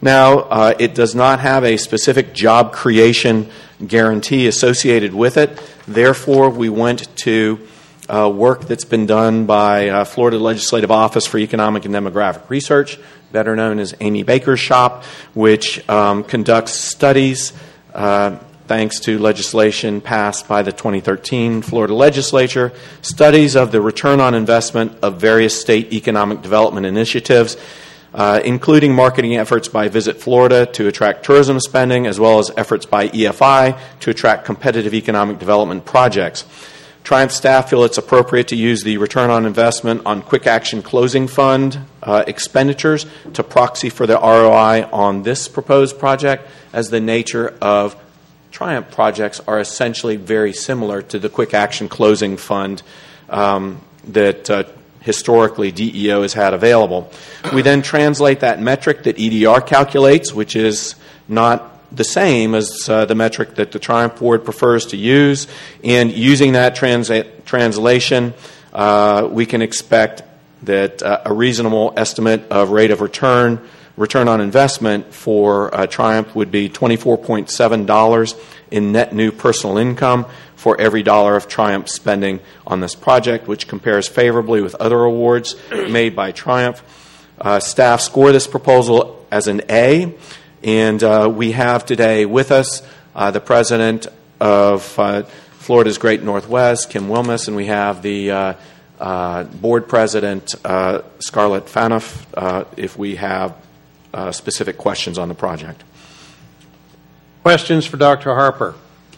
Now, uh, it does not have a specific job creation guarantee associated with it. Therefore, we went to uh, work that's been done by uh, Florida Legislative Office for Economic and Demographic Research, better known as Amy Baker's shop, which um, conducts studies uh, thanks to legislation passed by the twenty thirteen Florida legislature, studies of the return on investment of various state economic development initiatives, uh, including marketing efforts by Visit Florida to attract tourism spending, as well as efforts by E F I to attract competitive economic development projects. Triumph staff feel it's appropriate to use the return on investment on quick action closing fund uh, expenditures to proxy for the R O I on this proposed project, as the nature of Triumph projects are essentially very similar to the quick action closing fund um, that uh, historically D E O has had available. We then translate that metric that E D R calculates, which is not the same as uh, the metric that the Triumph board prefers to use, and using that transa- translation, uh, we can expect that uh, a reasonable estimate of rate of return return on investment for uh, Triumph would be twenty-four point seven dollars in net new personal income for every dollar of Triumph spending on this project, which compares favorably with other awards made by Triumph. Uh, staff score this proposal as an A, and uh, we have today with us uh, the president of uh, Florida's Great Northwest, Kim Wilmus, and we have the uh, uh, board president, uh, Scarlett Fanoff, uh, if we have Uh, specific questions on the project. Questions for Doctor Harper?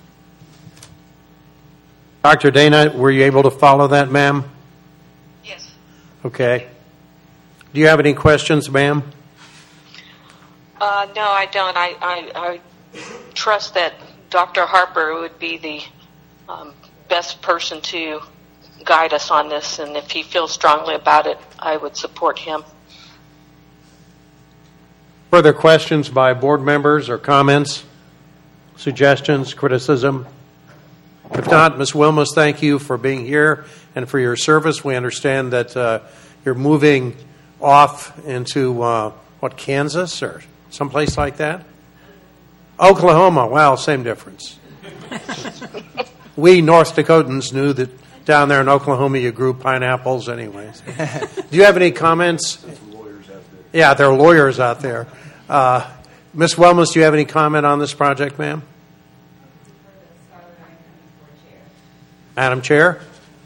Doctor Dana, were you able to follow that, ma'am? Yes. Okay. Do you have any questions, ma'am? Uh, no, I don't. I, I, I trust that Doctor Harper would be the um, best person to guide us on this, and if he feels strongly about it, I would support him. Further questions by board members or comments, suggestions, criticism? If not, Miz Wilmus, thank you for being here and for your service. We understand that uh, you're moving off into, uh, what, Kansas or someplace like that? Oklahoma. Wow, same difference. We North Dakotans knew that down there in Oklahoma you grew pineapples anyways. Do you have any comments? Yeah, there are lawyers out there. Uh, Miz Wilmus, do you have any comment on this project, ma'am? Madam Chair?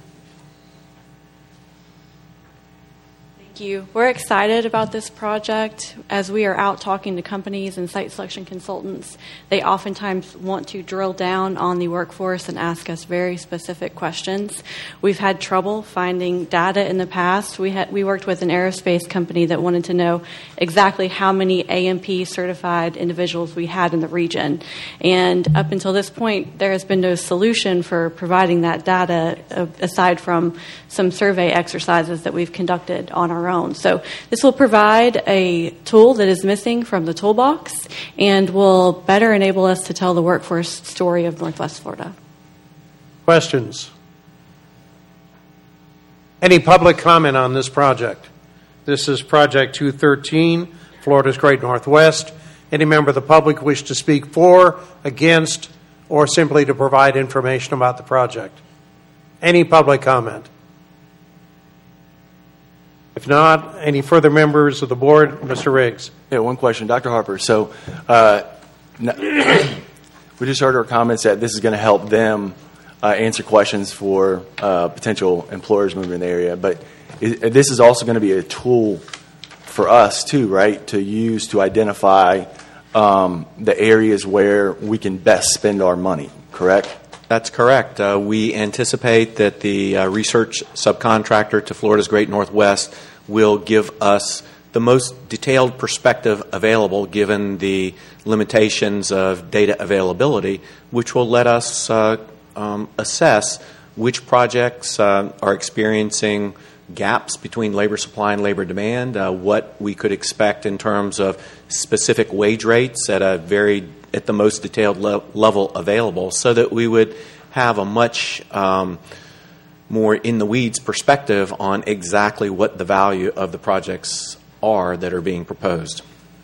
Thank you. We're excited about this project. As we are out talking to companies and site selection consultants, they oftentimes want to drill down on the workforce and ask us very specific questions. We've had trouble finding data in the past. We had we worked with an aerospace company that wanted to know exactly how many A M P certified individuals we had in the region. And up until this point, there has been no solution for providing that data uh, aside from some survey exercises that we've conducted on our own. So this will provide a tool that is missing from the toolbox and will better enable us to tell the workforce story of Northwest Florida. Questions? Any public comment on this project? This is Project two thirteen, Florida's Great Northwest. Any member of the public wish to speak for, against, or simply to provide information about the project? Any public comment? If not, any further members of the board? Mister Riggs. Yeah, one question. Doctor Harper, so uh, we just heard our comments that this is going to help them uh, answer questions for uh, potential employers moving in the area, but is, this is also going to be a tool for us too, right, to use to identify um, the areas where we can best spend our money, correct? That's correct. Uh, we anticipate that the uh, research subcontractor to Florida's Great Northwest will give us the most detailed perspective available given the limitations of data availability, which will let us uh, um, assess which projects uh, are experiencing gaps between labor supply and labor demand, uh, what we could expect in terms of specific wage rates at a very at the most detailed le- level available, so that we would have a much um, more in-the-weeds perspective on exactly what the value of the projects are that are being proposed.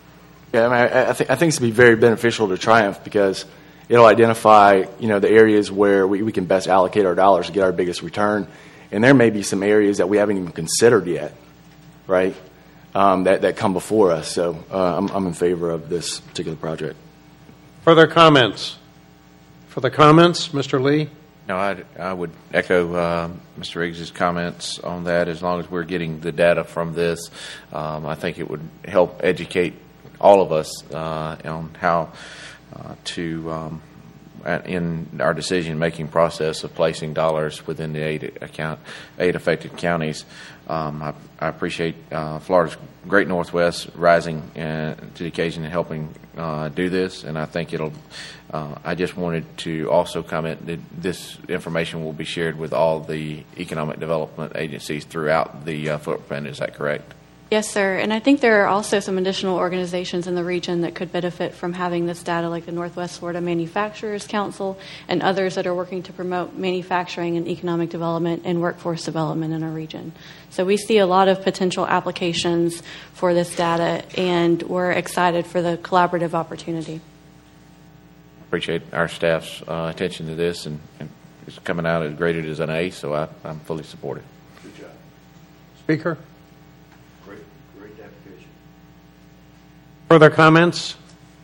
Yeah, I, mean, I, I, think, I think it's going to be very beneficial to Triumph because it'll identify, you know, the areas where we, we can best allocate our dollars to get our biggest return. And there may be some areas that we haven't even considered yet, right, um, that, that come before us. So uh, I'm, I'm in favor of this particular project. Further comments? Further comments, Mister Lee? No, I, I would echo uh, Mister Riggs' comments on that. As long as we're getting the data from this, um, I think it would help educate all of us uh, on how uh, to, um, in our decision-making process of placing dollars within the eight account, eight affected counties. Um, I, I appreciate uh, Florida's Great Northwest rising uh, to the occasion and helping uh, do this, and I think it'll. Uh, I just wanted to also comment that this information will be shared with all the economic development agencies throughout the uh, footprint. Is that correct? Yes, sir. And I think there are also some additional organizations in the region that could benefit from having this data, like the Northwest Florida Manufacturers Council and others that are working to promote manufacturing and economic development and workforce development in our region. So we see a lot of potential applications for this data, and we're excited for the collaborative opportunity. Appreciate our staff's uh, attention to this, and, and it's coming out as graded as an A, so I, I'm fully supportive. Good job. Speaker? Great, great application. Further comments?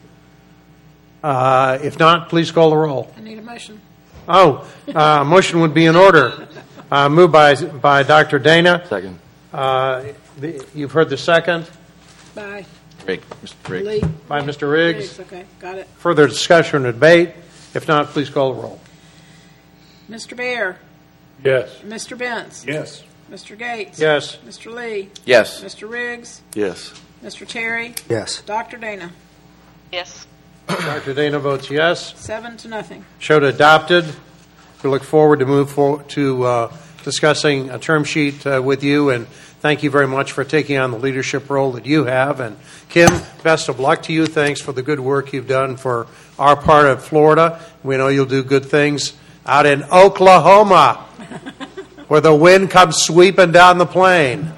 Uh, if not, please call the roll. I need a motion. Oh, uh, motion would be in order. Uh, moved by by Doctor Dana. Second. Uh, the, you've heard the second. Bye. Rick, Mister Riggs. Lee. By Mister Riggs. Riggs. Okay, got it. Further discussion or debate? If not, please call the roll. Mister Bear. Yes. Mister Bentz. Yes. Mister Gates. Yes. Mister Lee. Yes. Mister Riggs. Yes. Mister Terry. Yes. Doctor Dana. Yes. Doctor Dana votes yes. Seven to nothing. Showed adopted. We look forward to move forward to uh, discussing a term sheet uh, with you, and thank you very much for taking on the leadership role that you have. And Kim, best of luck to you. Thanks for the good work you've done for our part of Florida. We know you'll do good things out in Oklahoma, where the wind comes sweeping down the plain.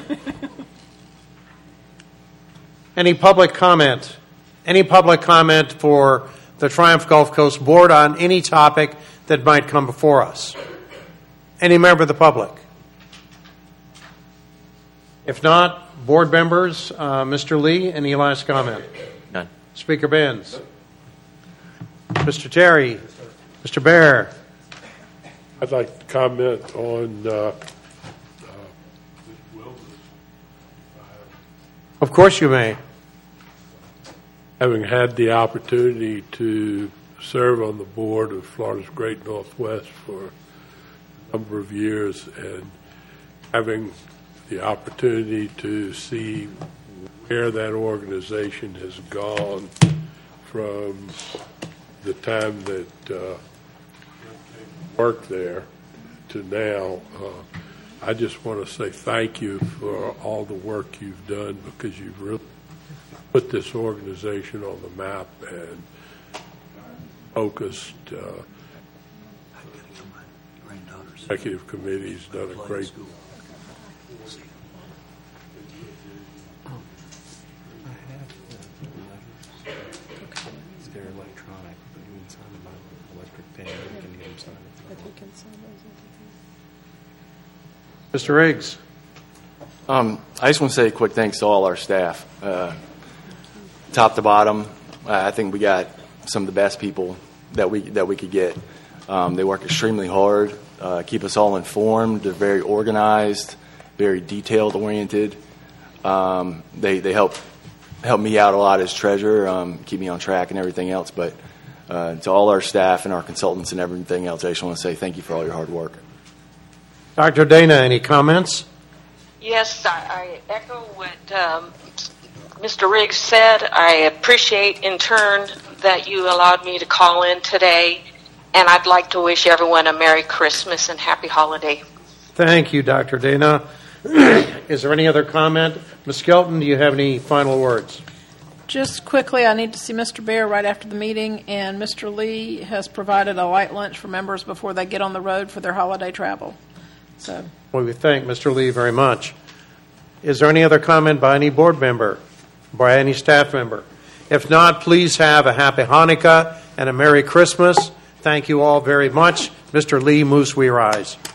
Any public comment? Any public comment for the Triumph Gulf Coast Board on any topic that might come before us? Any member of the public? If not, board members, uh, Mister Lee, any last comment? None. Speaker Benz. Mister Terry. Mister Bear. I'd like to comment on uh, uh, Of course you may. having had the opportunity to serve on the board of Florida's Great Northwest for a number of years, and having the opportunity to see where that organization has gone from the time that uh, worked there to now. Uh, I just want to say thank you for all the work you've done, because you've really put this organization on the map and focused. Uh, executive committee's done a great job. They're electronic, but you can sign them by electric pen. You can get them signed. Mister Riggs. Um, I just want to say a quick thanks to all our staff. Uh, top to bottom, uh, I think we got some of the best people that we that we could get. Um, they work extremely hard, uh, keep us all informed. They're very organized, very detailed oriented. Um, they they help help me out a lot as treasurer, um, keep me on track and everything else. But uh, to all our staff and our consultants and everything else, I just want to say thank you for all your hard work. Doctor Dana, any comments? Yes, I, I echo what um, Mister Riggs said. I appreciate, in turn, that you allowed me to call in today, and I'd like to wish everyone a Merry Christmas and Happy Holiday. Thank you, Doctor Dana. Is there any other comment? Miz Skelton, do you have any final words? Just quickly, I need to see Mister Bear right after the meeting, and Mister Lee has provided a light lunch for members before they get on the road for their holiday travel. So, well, we thank Mister Lee very much. Is there any other comment by any board member, by any staff member? If not, please have a happy Hanukkah and a Merry Christmas. Thank you all very much. Mister Lee, moves we rise.